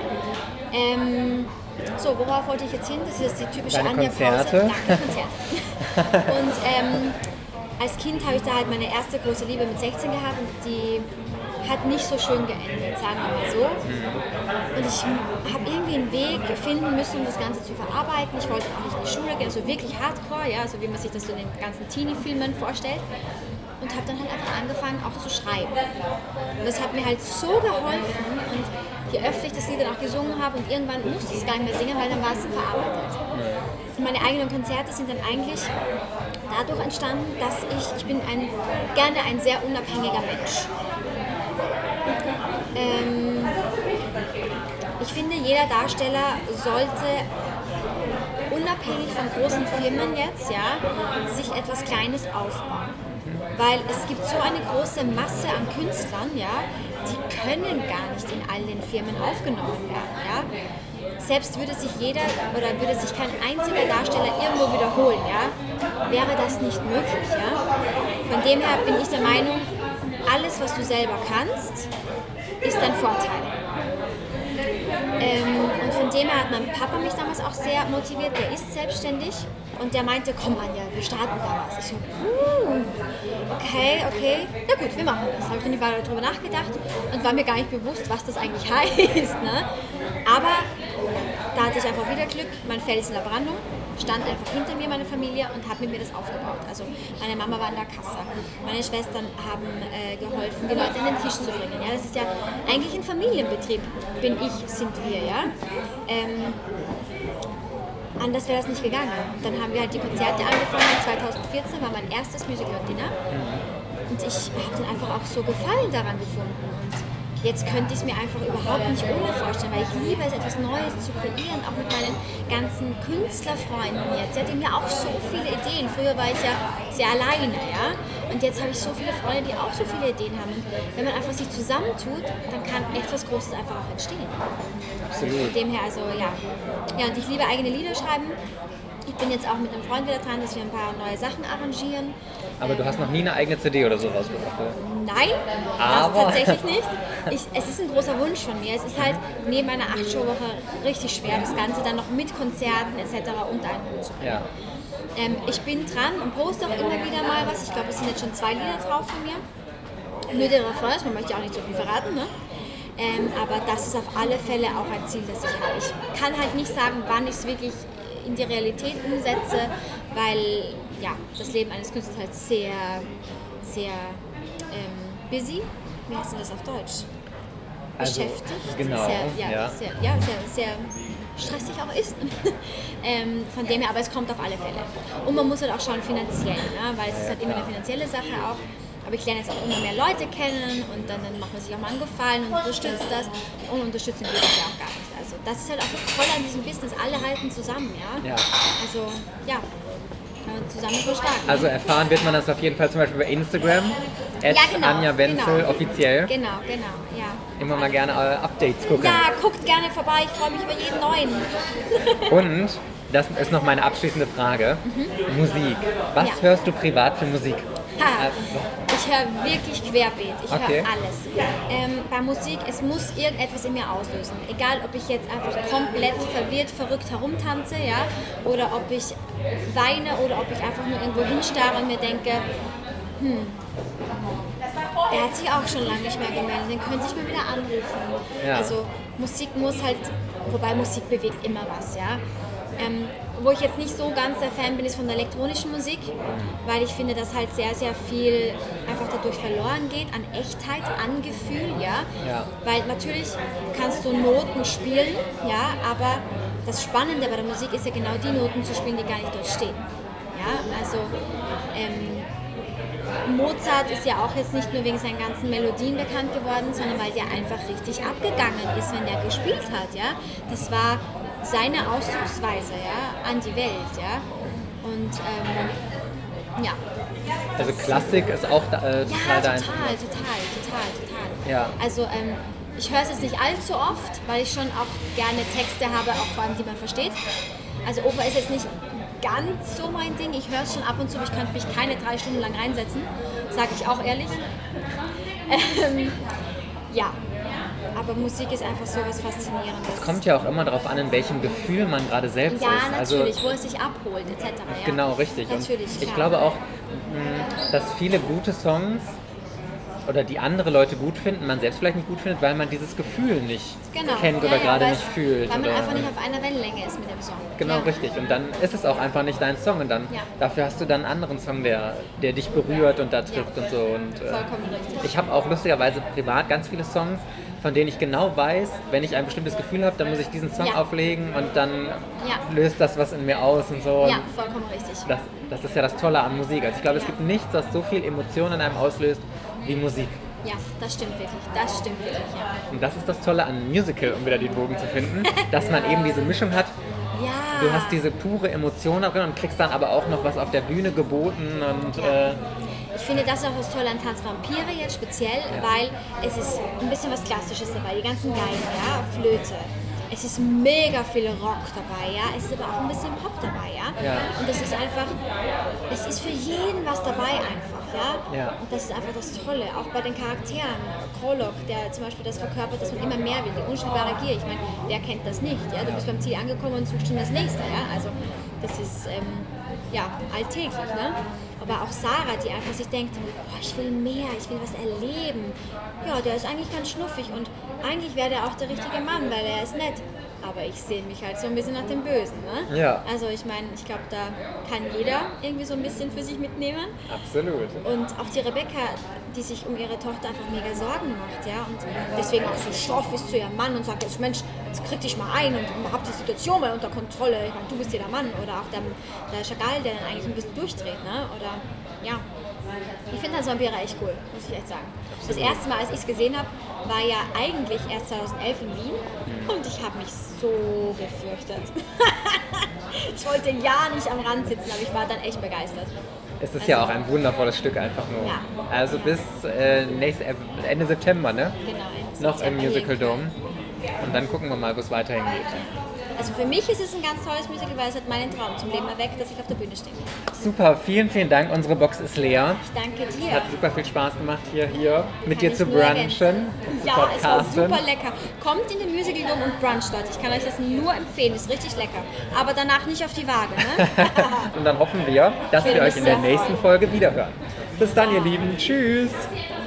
So, worauf wollte ich jetzt hin? Das ist die typische Anja-Pause. Danke, Konzerte. Und als Kind habe ich da halt meine erste große Liebe mit 16 gehabt und die hat nicht so schön geendet, sagen wir mal so. Und ich habe irgendwie einen Weg finden müssen, um das Ganze zu verarbeiten. Ich wollte auch nicht in die Schule gehen, also wirklich hardcore, ja, so wie man sich das so in den ganzen Teenie-Filmen vorstellt. Und habe dann halt einfach angefangen auch zu schreiben. Und das hat mir halt so geholfen, und je öfter ich das Lied dann auch gesungen habe und irgendwann musste ich es gar nicht mehr singen, weil dann war es verarbeitet. Und meine eigenen Konzerte sind dann eigentlich dadurch entstanden, dass ich bin gerne ein sehr unabhängiger Mensch. Ich finde, jeder Darsteller sollte unabhängig von großen Firmen jetzt, ja, sich etwas Kleines aufbauen. Weil es gibt so eine große Masse an Künstlern, ja, die können gar nicht in all den Firmen aufgenommen werden. Ja. Selbst würde sich kein einziger Darsteller irgendwo wiederholen, ja, wäre das nicht möglich. Ja. Von dem her bin ich der Meinung, alles, was du selber kannst, ist dein Vorteil. Und von dem her hat mein Papa mich damals auch sehr motiviert, der ist selbstständig und der meinte, komm Anja, wir starten da was. Ich so, okay, na gut, wir machen das. Habe ich dann die Weile darüber nachgedacht und war mir gar nicht bewusst, was das eigentlich heißt. Ne? Aber da hatte ich einfach wieder Glück, mein Fels in der Brandung, stand einfach hinter mir meine Familie und hat mit mir das aufgebaut. Also meine Mama war in der Kasse, meine Schwestern haben geholfen, die Leute an den Tisch zu bringen. Ja? Das ist ja eigentlich ein Familienbetrieb, sind wir. Ja? Anders wäre das nicht gegangen. Dann haben wir halt die Konzerte angefangen. 2014 war mein erstes Musical-Dinner. Und ich habe dann einfach auch so Gefallen daran gefunden. Und jetzt könnte ich es mir einfach überhaupt nicht ohne vorstellen, weil ich liebe es, etwas Neues zu kreieren, auch mit meinen ganzen Künstlerfreunden jetzt. Ja, die haben ja auch so viele Ideen. Früher war ich ja sehr alleine, ja. Und jetzt habe ich so viele Freunde, die auch so viele Ideen haben. Und wenn man einfach sich zusammentut, dann kann etwas Großes einfach auch entstehen. Absolut. Von dem her, also ja. Ja, und ich liebe eigene Lieder schreiben. Ich bin jetzt auch mit einem Freund wieder dran, dass wir ein paar neue Sachen arrangieren. Aber du hast noch nie eine eigene CD oder so rausgebracht, oder? Nein, das tatsächlich nicht. Es ist ein großer Wunsch von mir. Es ist halt neben einer 8-Show-Woche richtig schwer, das Ganze dann noch mit Konzerten etc. unter einen Hut zu bringen. Ja. Ich bin dran und poste auch immer wieder mal was. Ich glaube, es sind jetzt schon 2 Lieder drauf von mir. Nur der Refrain, man möchte ja auch nicht so viel verraten, ne? Aber das ist auf alle Fälle auch ein Ziel, das ich habe. Ich kann halt nicht sagen, wann ich es wirklich in die Realität umsetze, weil ja, das Leben eines Künstlers halt sehr, sehr busy. Wie heißt denn das auf Deutsch? Also, beschäftigt. genau. Sehr stressig auch ist. Von dem her, aber es kommt auf alle Fälle. Und man muss halt auch schauen finanziell, ne? Weil es ist halt immer eine finanzielle Sache auch. Aber ich lerne jetzt auch immer mehr Leute kennen und dann macht man sich auch mal einen Gefallen und unterstützt das. Und unterstützen will ich ja auch gar nicht. Also das ist halt auch das Tolle an diesem Business. Alle halten zusammen, ja. Also, ja. Zusammen ist man stark. Also erfahren wird man das auf jeden Fall zum Beispiel bei Instagram. Anja Wenzel offiziell. Genau, ja. Immer mal gerne Updates gucken. Ja, guckt gerne vorbei. Ich freue mich über jeden neuen. Und, das ist noch meine abschließende Frage. Musik. Was hörst du privat für Musik? Ich höre wirklich querbeet, ich höre alles. Bei Musik, es muss irgendetwas in mir auslösen. Egal, ob ich jetzt einfach komplett verwirrt, verrückt herumtanze, ja, oder ob ich weine oder ob ich einfach nur irgendwo hinstarre und mir denke, der hat sich auch schon lange nicht mehr gemeldet, den könnte ich mir wieder anrufen. Ja. Also Musik muss halt, wobei Musik bewegt immer was, ja. Wo ich jetzt nicht so ganz der Fan bin, ist von der elektronischen Musik, weil ich finde, dass halt sehr, sehr viel einfach dadurch verloren geht an Echtheit, an Gefühl, ja. Weil natürlich kannst du Noten spielen, ja, aber das Spannende bei der Musik ist ja genau die Noten zu spielen, die gar nicht dort stehen. Ja, also Mozart ist ja auch jetzt nicht nur wegen seinen ganzen Melodien bekannt geworden, sondern weil der einfach richtig abgegangen ist, wenn der gespielt hat, ja. Das war seine Ausdrucksweise, ja, an die Welt, ja. Und ja. Also Klassik ist auch total dein... Total. Ja. Also ich höre es jetzt nicht allzu oft, weil ich schon auch gerne Texte habe, auch vor allem die man versteht. Also Oper ist jetzt nicht ganz so mein Ding. Ich höre es schon ab und zu, aber ich kann mich keine 3 Stunden lang reinsetzen, sage ich auch ehrlich. Ja. Aber Musik ist einfach so was Faszinierendes. Es kommt ja auch immer darauf an, in welchem Gefühl man gerade selbst ist. Ja, natürlich, wo es sich abholt, etc. Ja. Genau, richtig. Natürlich, und ich glaube auch, dass viele gute Songs oder die andere Leute gut finden, man selbst vielleicht nicht gut findet, weil man dieses Gefühl nicht kennt oder gerade nicht fühlt. Weil man einfach nicht auf einer Wellenlänge ist mit dem Song. Genau, richtig. Und dann ist es auch einfach nicht dein Song. Und dann dafür hast du dann einen anderen Song, der dich berührt und da trifft und so. Und, vollkommen richtig. Ich habe auch lustigerweise privat ganz viele Songs, von denen ich genau weiß, wenn ich ein bestimmtes Gefühl habe, dann muss ich diesen Song auflegen und dann löst das was in mir aus und so. Ja, vollkommen richtig. Das ist ja das Tolle an Musik. Also ich glaube, es gibt nichts, was so viel Emotionen in einem auslöst wie Musik. Ja, das stimmt wirklich, ja. Und das ist das Tolle an Musical, um wieder den Bogen zu finden, dass man eben diese Mischung hat. Ja. Du hast diese pure Emotion und kriegst dann aber auch noch was auf der Bühne geboten. Und, ich finde, das ist auch das Tolle an Tanzvampire jetzt speziell, weil es ist ein bisschen was Klassisches dabei, die ganzen Geigen, ja, Flöte. Es ist mega viel Rock dabei, ja. Es ist aber auch ein bisschen Pop dabei, ja. Und das ist einfach, es ist für jeden was dabei einfach, ja. Und das ist einfach das Tolle, auch bei den Charakteren. Krolok, der zum Beispiel das verkörpert, dass man immer mehr will, die unstillbare Gier. Ich meine, wer kennt das nicht, ja. Du bist beim Ziel angekommen und suchst schon das nächste, ja. Also das ist, alltäglich, ne. Aber auch Sarah, die einfach sich denkt, ich will mehr, ich will was erleben. Ja, der ist eigentlich ganz schnuffig und eigentlich wäre der auch der richtige Mann, weil er ist nett. aber ich sehe mich halt so ein bisschen nach dem Bösen. Ne? Ja. Also ich meine, ich glaube, da kann jeder irgendwie so ein bisschen für sich mitnehmen. Absolut. Und auch die Rebecca, die sich um ihre Tochter einfach mega Sorgen macht, ja, und deswegen auch so schroff ist zu ihrem Mann und sagt, Mensch, jetzt krieg dich mal ein und hab die Situation mal unter Kontrolle. Ich meine, du bist ja der Mann. Oder auch der Chagall, der dann eigentlich ein bisschen durchdreht, ne? Oder, ja. Ich finde Tanz der Vampire echt cool, muss ich echt sagen. Absolut. Das erste Mal, als ich es gesehen habe, war ja eigentlich erst 2011 in Wien und ich habe mich so gefürchtet. Ich wollte ja nicht am Rand sitzen, aber ich war dann echt begeistert. Es ist ja auch ein wundervolles Stück einfach nur. Ja. Also bis Ende September, ne? Genau, Ende noch im Musical Dome. Und dann gucken wir mal, wo es weiterhin geht. Also für mich ist es ein ganz tolles Musical, weil es hat meinen Traum zum Leben erweckt, dass ich auf der Bühne stehe. Super, vielen, vielen Dank. Unsere Box ist leer. Ich danke dir. Es hat super viel Spaß gemacht, hier mit dir zu brunchen. Ja, es war super lecker. Kommt in den Musical Dome und bruncht dort. Ich kann euch das nur empfehlen, ist richtig lecker. Aber danach nicht auf die Waage, ne? Und dann hoffen wir, dass wir euch in der nächsten Folge wiederhören. Bis dann, ihr Lieben. Tschüss.